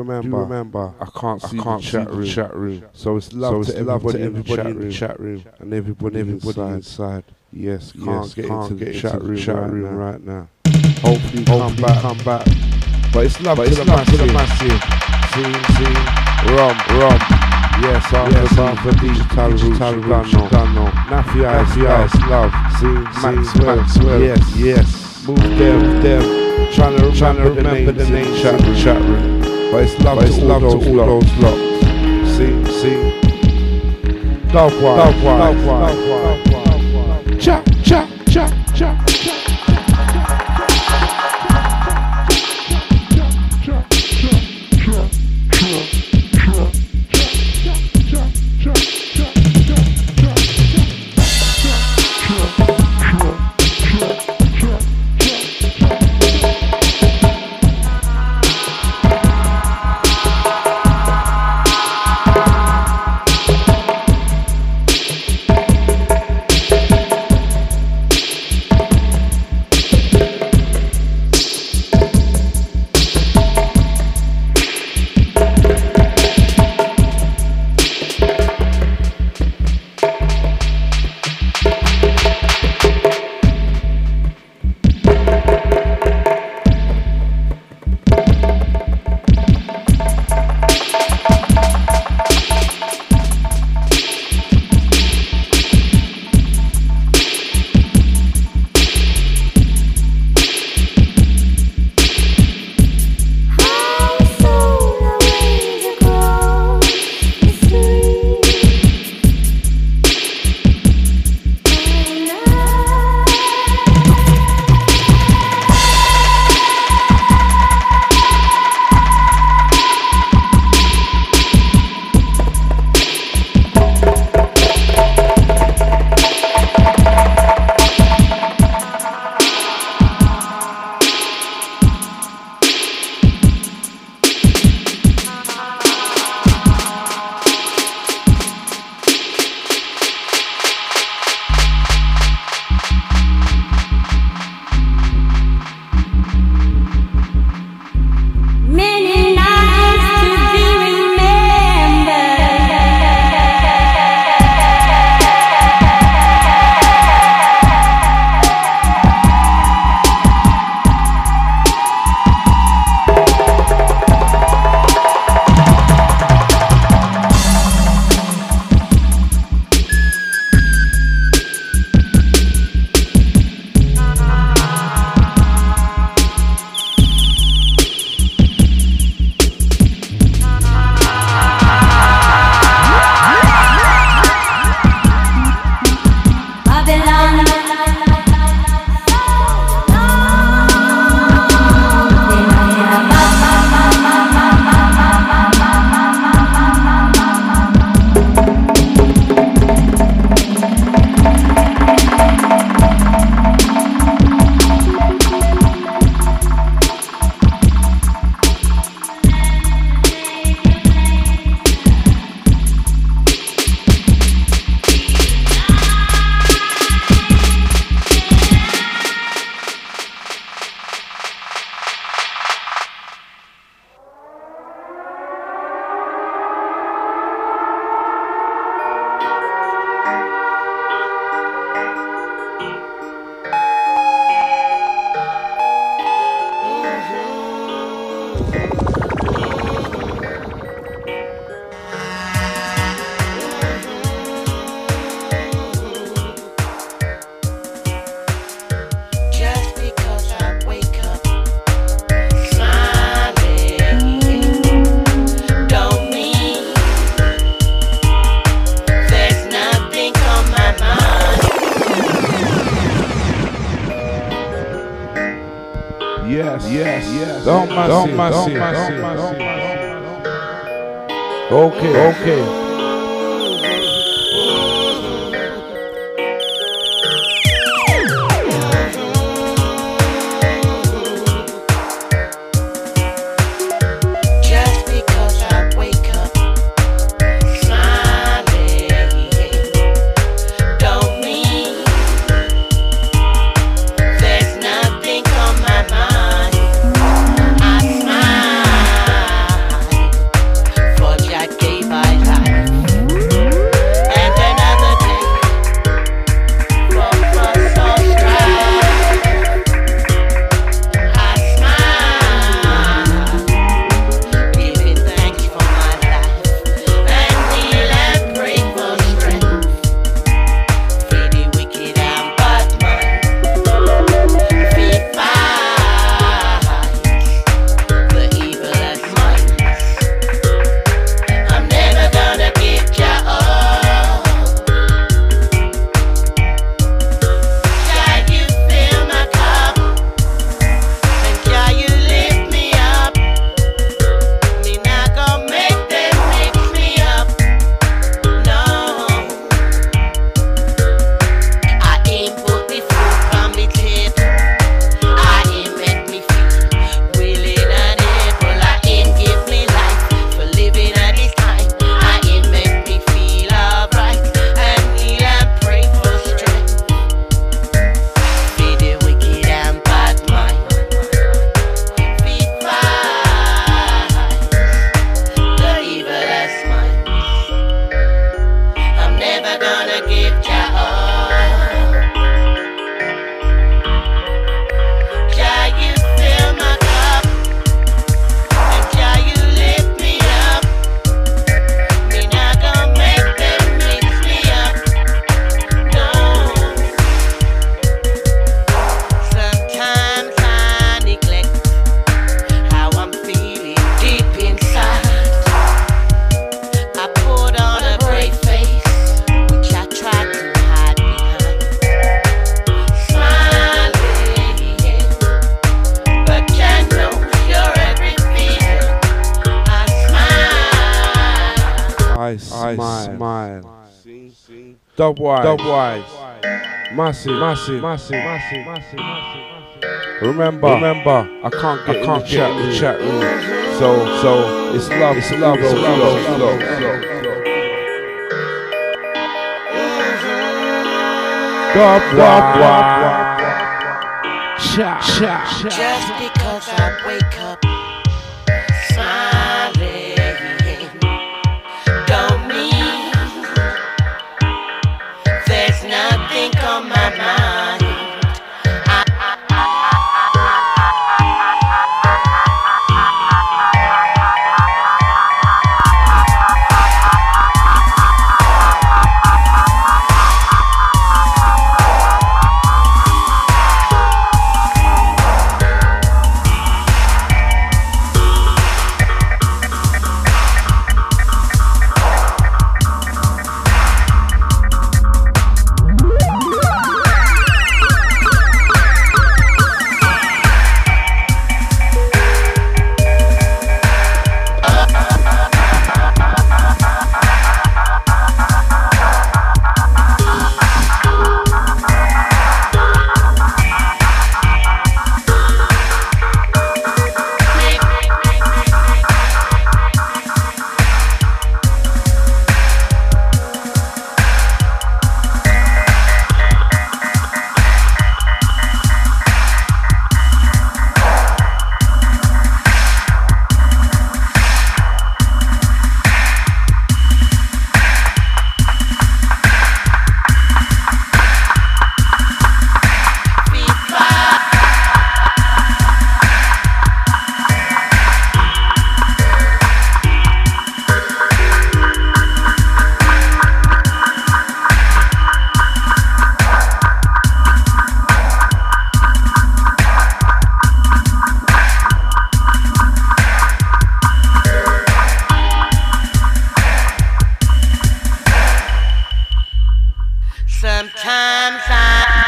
remember? Do you remember? I can't see I can't the chat room. Chat room. So it's love so it's to everybody, love to everybody in the chat room and everybody, everybody inside. inside. Yes, can't yes, get can't into get the chat room, chat right, room now. right now. Hopefully, Hopefully come back, come back. But it's love, but it's to, love the to the massive. See, see, rum, rum. Yes, after yes, for digital roots, you don't know. Naffy Ice, Ice, love. See, Maxwell, Maxwell. Yes, yes. Move them, them. Trying to, trying to remember the name, chat room, chat room. But it's love, but it's to, love all to all those locks. See, see. Dog one, dog one, dog one. Cha, cha, cha, cha, cha. Yes, yes, yes. Don't massive, don't massive, don't massive. Okay, okay. smile. smile. Dubwise, Dubwise, massive, massive, massive, massive, massive, massive. Remember, remember, I can't get, I can't get in the chat room. So, so it's love, it's love, it's love, it's love, it's love. Dubwise, chat, chat, chat. Just because I wake up smiling, don't mean there's nothing on my mind. Sometimes I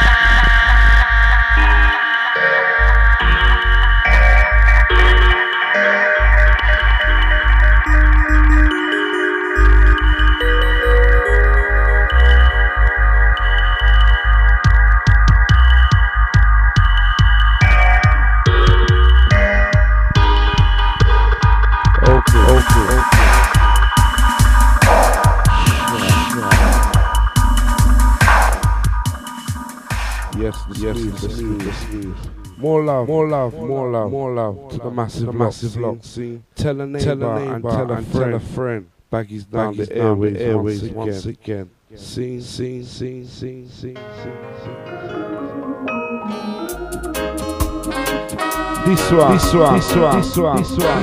More love, more love, more love, more love to the massive, massive lock. Tell a neighbor and tell a friend, a friend. Baggies down the airways, airways once again. Scene, scene, scene, scene, scene, scene. This one, this one, this one, this one, this one,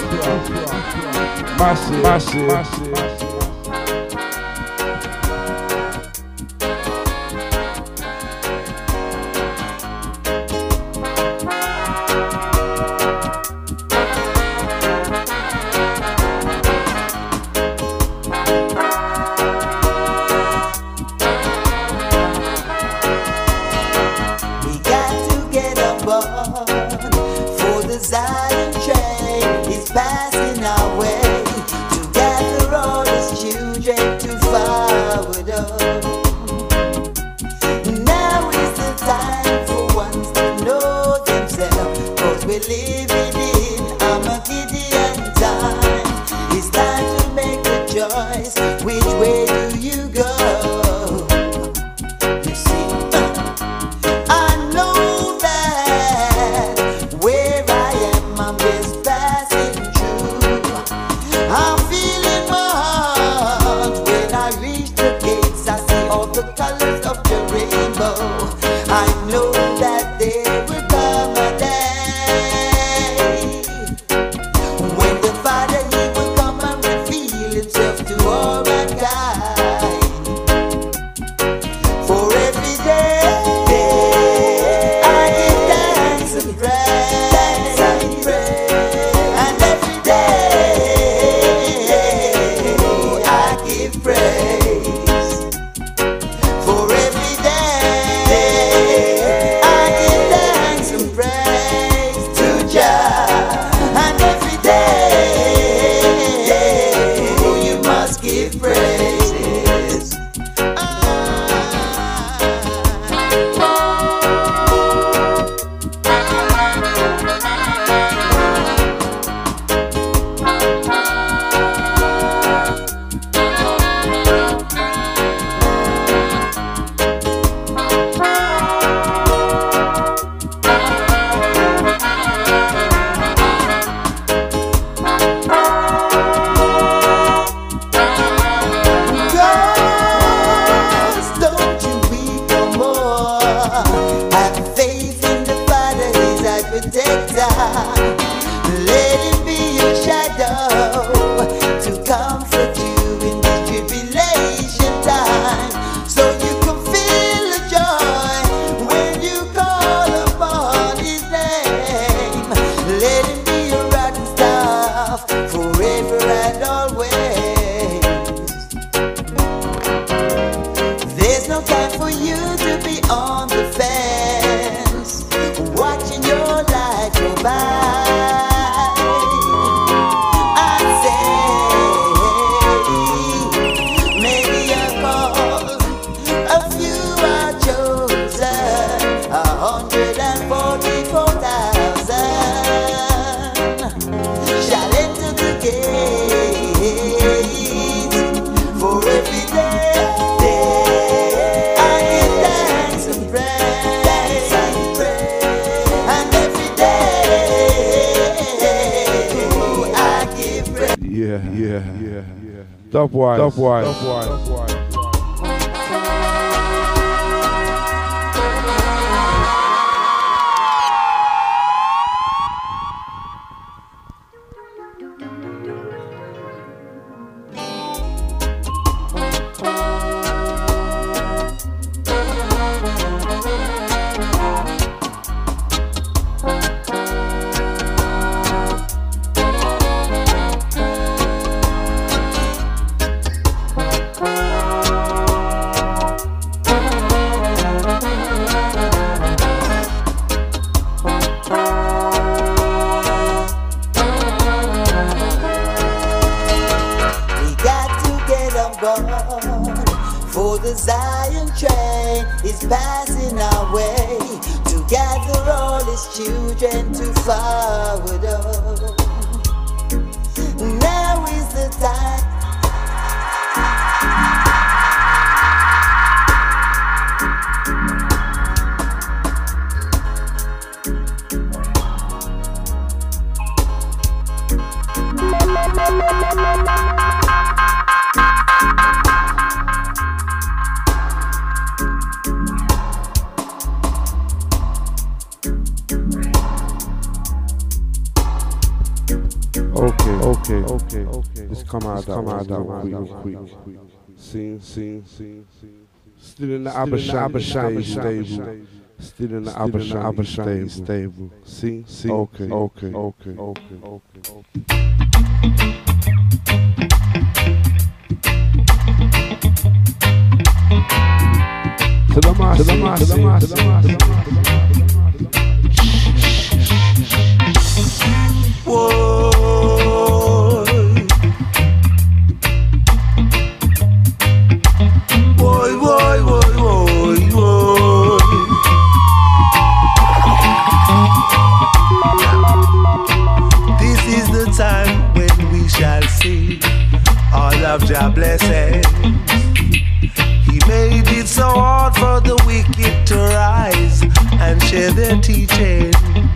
massive, massive, massive. For every For every day, day I give thanks and praise, and every day I give praise. Yeah, yeah, yeah, yeah. Dubwise, Dubwise, Dubwise. For the Zion train is passing our way to gather all his children to forward on. Now is the time. Okay, okay, okay, okay. Let's come out that come out that one quick, quick. Sing, sing, sing, sing. Still in the Abashan stable. Still in the Abashan stable. Sing, sing. Okay, okay, okay, okay, okay, okay. To the mass, to the mass, to the mass, to the mass. Whoa. Boy, boy, boy, boy, boy. This is the time when we shall see all of Jah blessings. He made it so hard for the wicked to rise and share their teachings.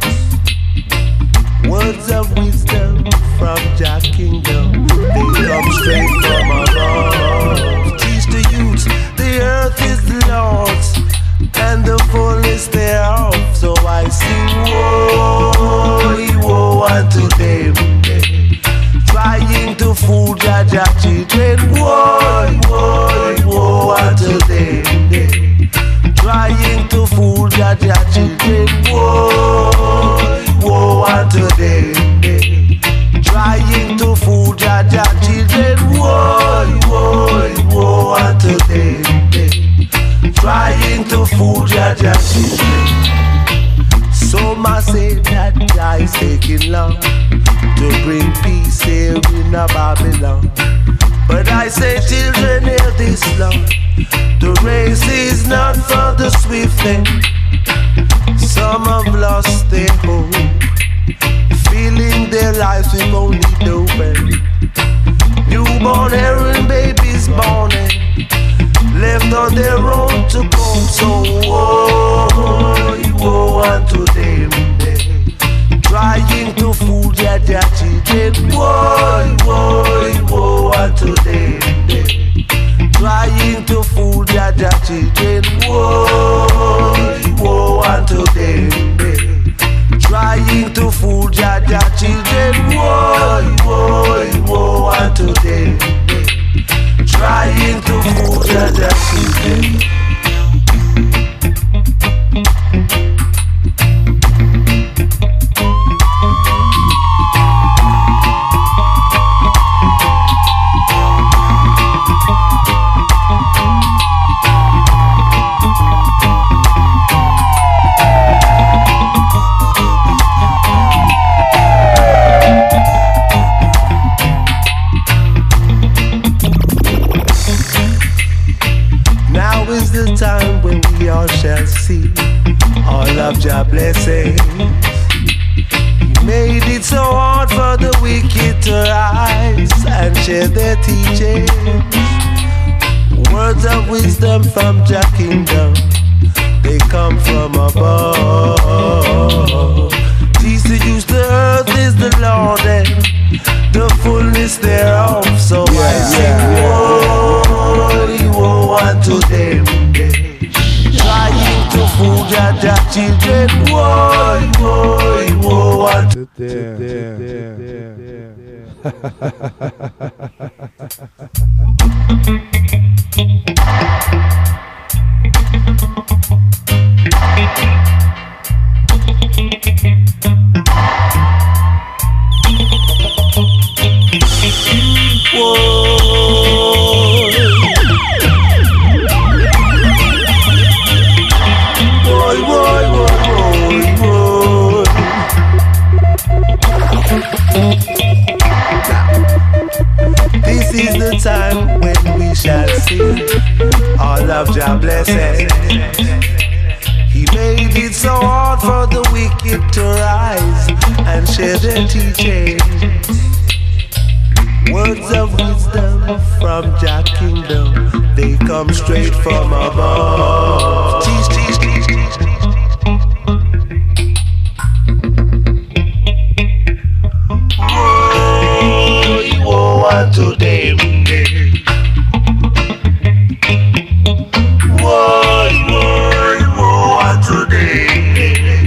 Words of wisdom from Jah's kingdom, they come straight from above. Teach the youth the earth is the Lord's and the fullness thereof. So I sing woe, woe unto them, trying to fool Jah Jah children. Woe, woe, woe unto them, trying to fool Jah Jah children. Woe, woe unto them, trying to fool Jah Jah children. Woe, woe, woe unto them, trying to fool Jah Jah children. Some a say that Jah is taking long to bring peace here in a Babylon. But I say, children, hear this long. The race is not for the swift thing. Some have lost their hope, feeling their lives with only open. Newborn Aaron babies born and left on their own to go. So woe, woe unto them, trying to fool Jah Jah children. Woe, woe, woe unto them, trying to fool Jah Jah children. Woe, woe unto them, trying to fool Jah Jah children. Woe, woe, woe unto them, trying to fool Jah Jah children. Time when we all shall see all of Jah blessings. He made it so hard for the wicked to rise and share their teachings. Words of wisdom from Jah Kingdom, they come from above. Jesus used the earth is the Lord and the fullness thereof. So yeah, I sing, yeah. Woe, woe unto them, trying to fool their children. Woe, woe, woe unto them. This is the time when we shall see all of Jah blessings. He made it so hard for the wicked to rise and share their teachings. Words of wisdom from Jah Kingdom, they come straight from above. Teach, teach, teach, teach, teach. Woe unto them. Woe, woe, woe unto them.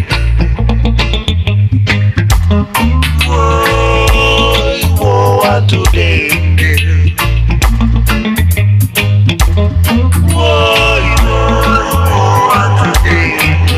Woe, woe unto them. Woe, woe, woe unto them.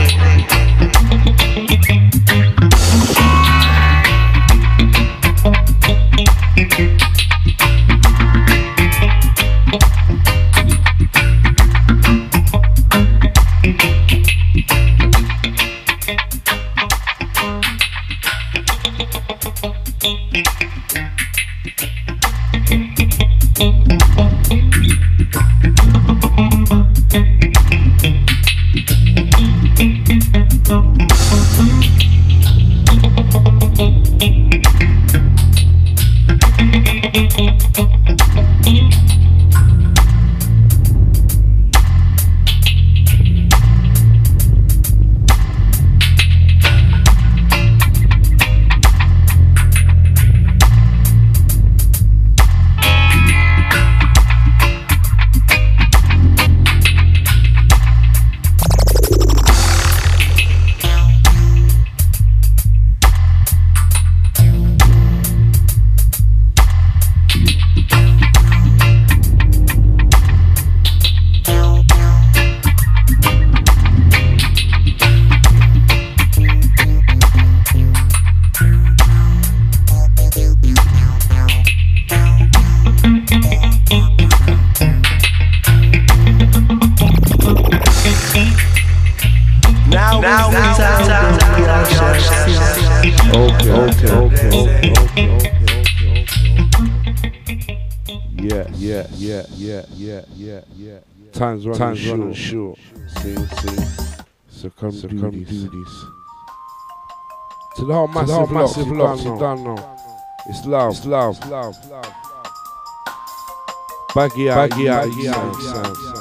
Time's running Time's short. Running short. See, see. So come, so do, come this. do this. To the whole massive, the whole massive lot, you don't know. It's love, it's love, it's love. Baggy out, baggy out, baggy out, sound, sound.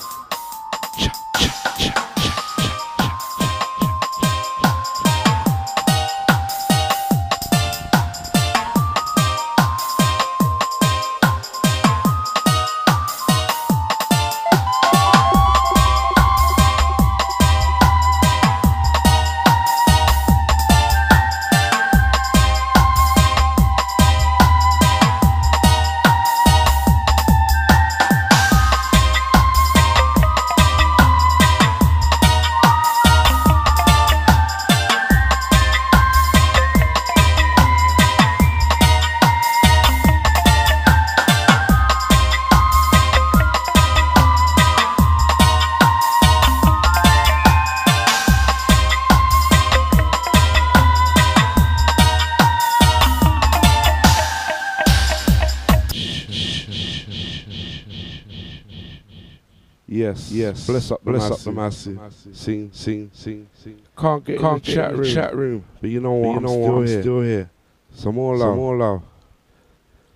Yes, yes. Bless up, bless up the massive. Sing, sing, sing, sing. Can't get, can't chat room, chat room. But you know what? You know what? I'm still here. Some more love, some more love.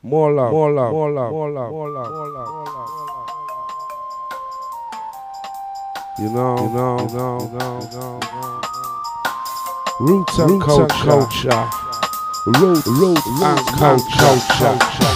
more love, more love, more love, more love, more love, more love. You know, you know, you know, you know, you know, you know. Roots and Roots culture, and culture. Roots, roots and culture. culture.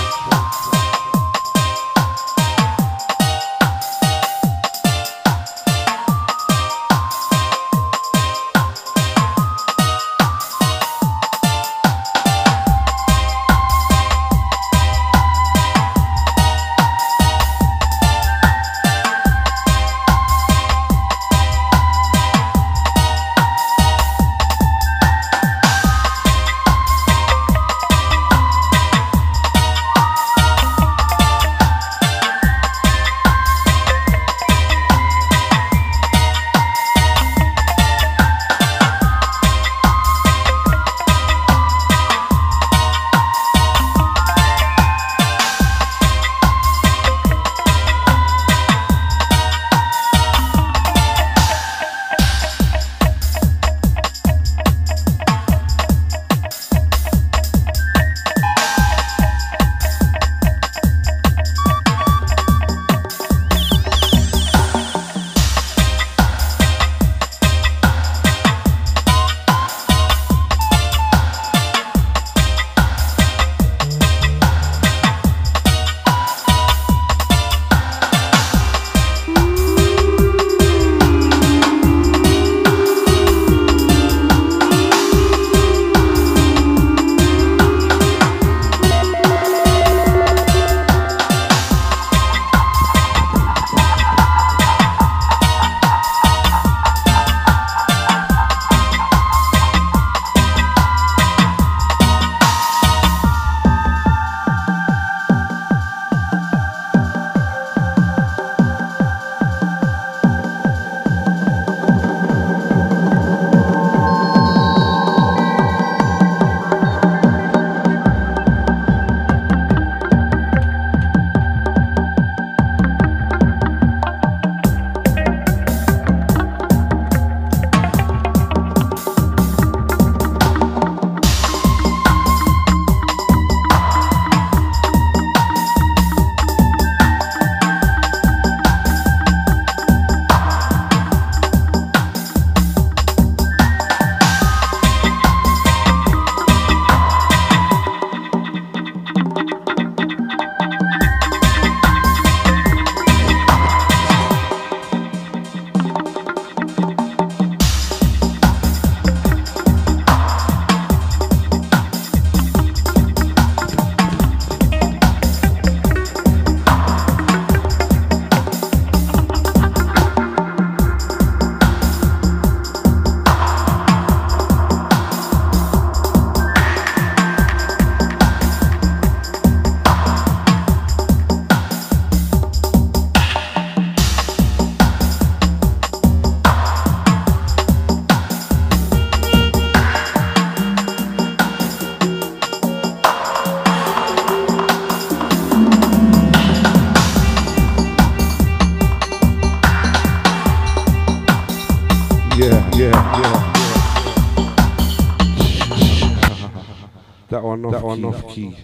That one off, that one off key.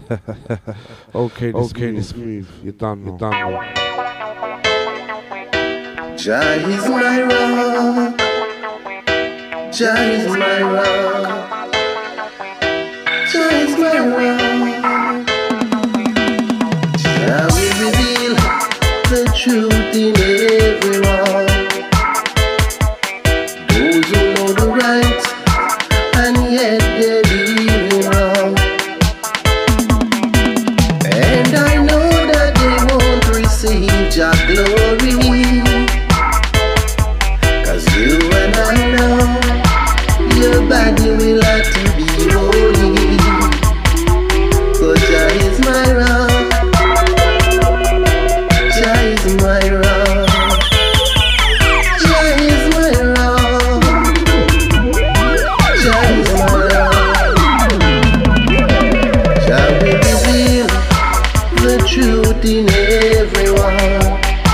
okay, this okay, this move. You're done, you're done. Jah is my rock. Jah is my rock. Jah is my rock. Jah will reveal the truth in everyone. Those who know the right and yet they live wrong. And I know that they won't receive Jah glory. Cause you and I know your body will have to be holy. But Jah is my rock. Jah is my rock. Jah is my rock. Jah is my rock. Jah will reveal the truth in everyone.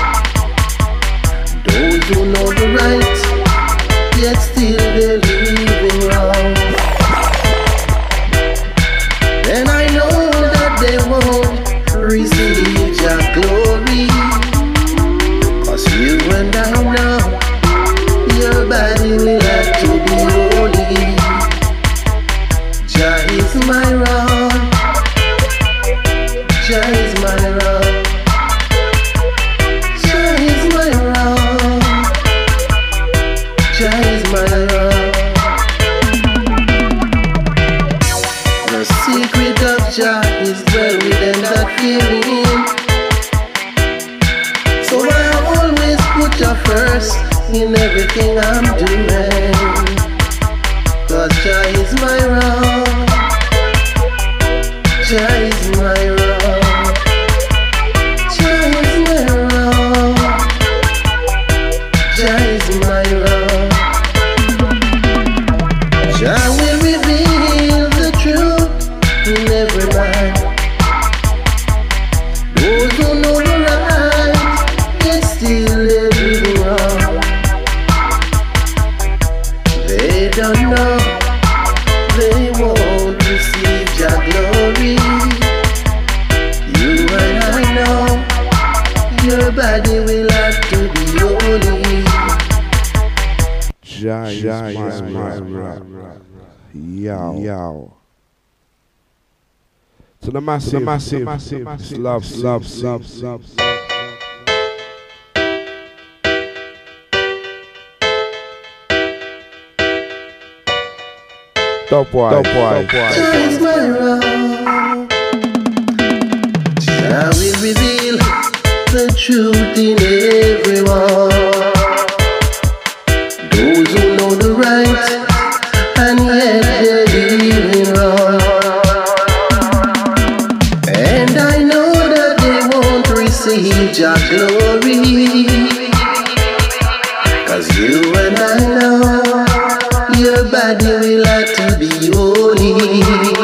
Those who know the right, yet still they're living wrong. And I know that they is dwell with them that fear him. So I always put you first in everything I'm doing. Cause Jah is my rock, Jah is my rock, Jah is my rock, Jah is my rock. Jah will reveal the truth in every man. Those who know the right, yet still they living wrong. They don't know, they won't receive Jah glory. You and I know, your body will have to be holy. Jah is my rock. Yo, yo. To the massive, to the massive, massive, massive, love, love, love, love. Dope boy, dope boy, dope boy. Jah is my rock. Jah will reveal the truth in everyone. Those who know the right and yet they're living wrong. And I know that they won't receive Jah glory. Cause you and I know your body will have to be holy.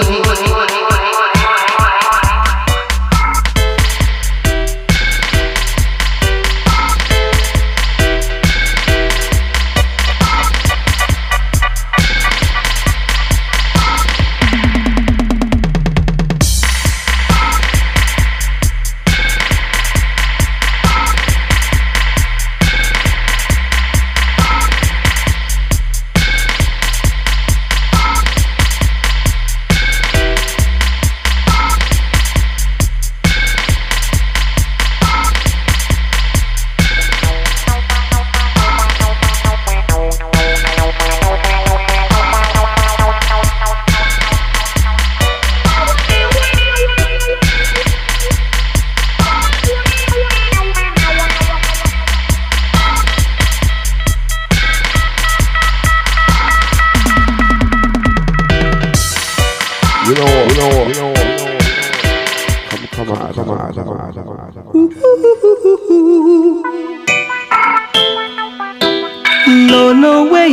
No, no way,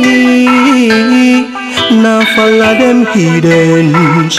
now follow them heathens.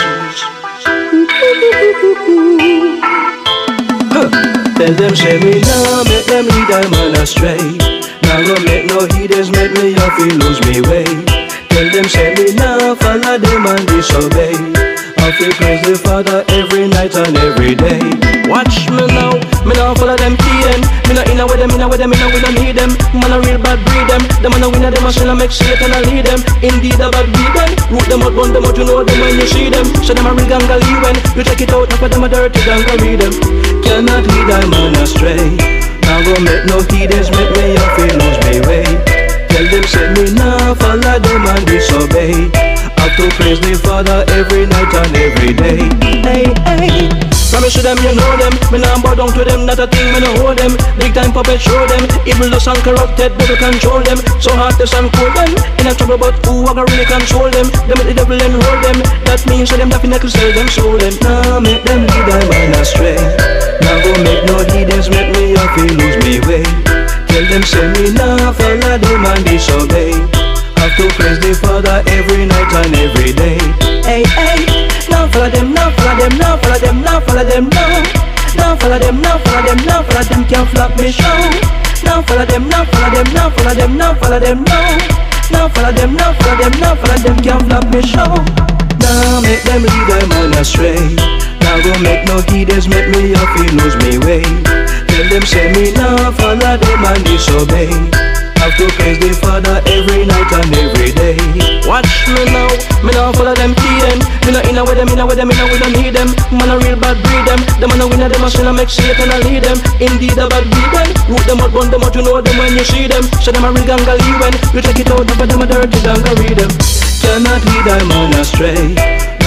Tell them say me now, make them lead them on astray. Now go make no heathens, make me have to lose me way. Tell them say me now, follow them and disobey. I feel praise the Father every night and every day. Watch me now, me now follow them heathen. Me not inna with them, inna with them, inna we don't need them. Man a real bad breed them. Them man a winner, them a shall make Satan a lead them. Indeed a bad breed them. Root them out, burn them out, you know them when you see them. So them a real gangali when you check it out, now for them a dirty gangali them. Cannot lead a man astray. Now go make no heathens, make me a feel lose me way. Tell them say me now follow them and disobey. Have to praise the Father every night and every day. Hey, hey. Promise to them, you know them. Me nah bow down to them, not a thing, me no hold them. Big time puppet show them. Evil lost and corrupted, devil control them. So heartless and cold them. In a trouble, but who a gonna really control them? Them let the devil enroll them. That means so them definitely sell them, soul them. Now make them lead them man astray. Now go make no heathens, make me a feel lose me way. Tell them say me now follow them and disobey. Have to praise the Father every night and every day. Hey, hey, now follow them, now follow them, now follow them, now follow them, now. Now follow them, now follow them, now follow them, can't flop me show. Now follow them, now follow them, now follow them, now follow them, now. Now follow them, now follow them, now follow them, can't flop me show. Now make them lead them on astray. Now go make no heathens, make me a feel lose me way. Tell them say me now follow them and disobey. Have to praise the Father every night and every day. Watch me now, me now follow them heathen. Me not inna with them, inna with them, inna we don't need them. Man a real bad breed them. Them man a winner, them a shall make Satan a lead them. Indeed a bad breed them. Root them out, burn them out, you know them when you see them. So them a real gangali when you check it out, but them a dirty gangali them. Cannot lead them on astray. Now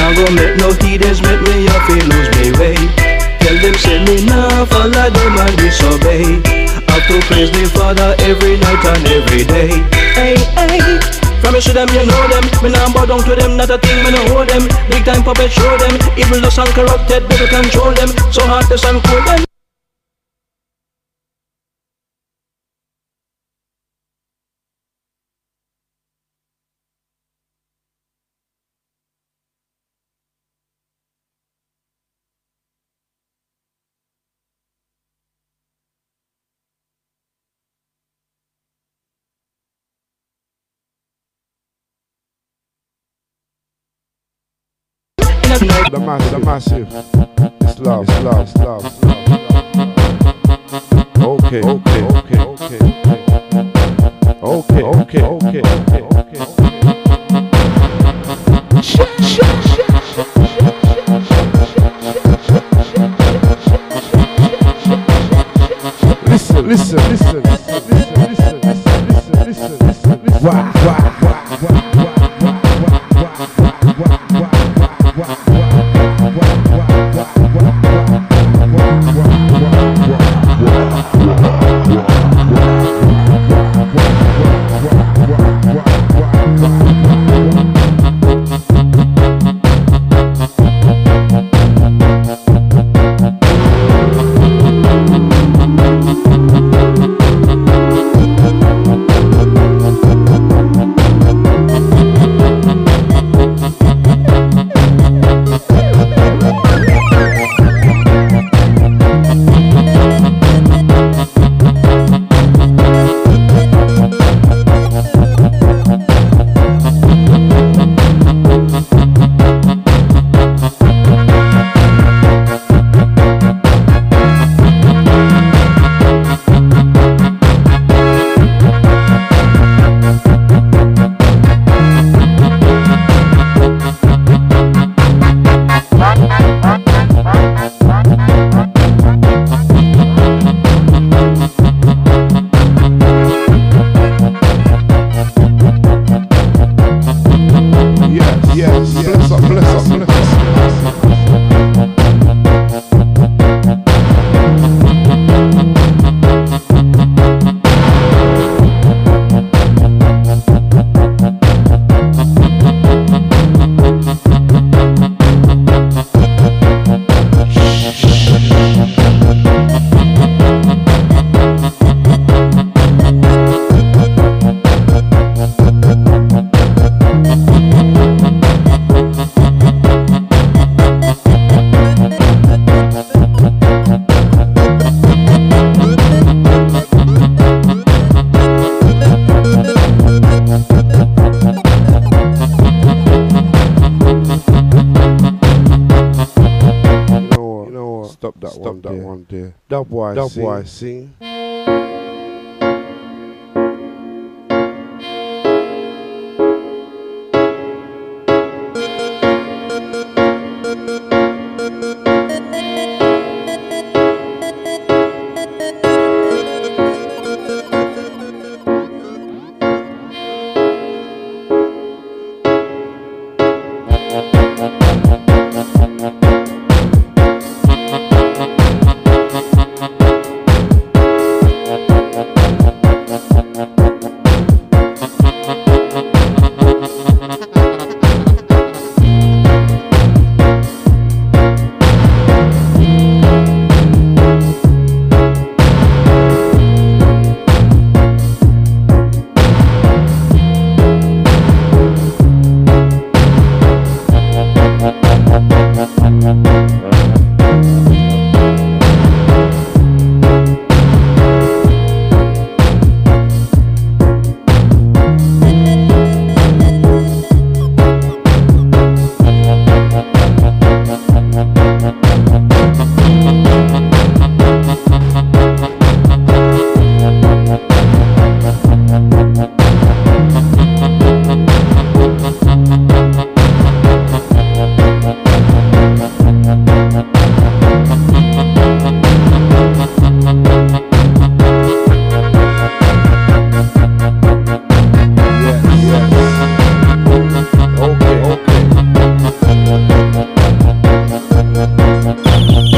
Now go make no heathens make me up feel lose me way. Tell them say me nah follow them and disobey. Have to praise the Father every night and every day. Hey, hey. Promise to them, you know them. Me nah bow down to them, not a thing, me no hold them. Big time puppet show them. Evil, lost and corrupted, devil control them. So heartless and cool them. The massive, the massive. It's love, it's love, it's love, it's love. Okay, okay, okay, okay. Okay, okay, okay, okay, okay. Shit, shit, shit. Listen, listen, listen, listen, listen, listen, listen, listen, listen, listen. Wow, wow, wow, wow, wow. Dubwise scene.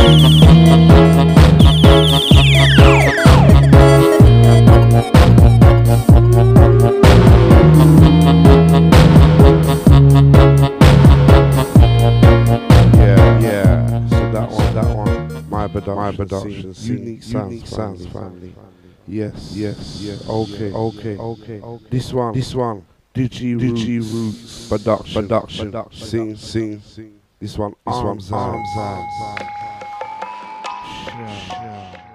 My production, unique sounds, sounds, family. Yes, yes, yes. Okay, okay, okay. This one, this one. Digi Roots, Roots production, production, sing, sing. This one, arms, arms, arms.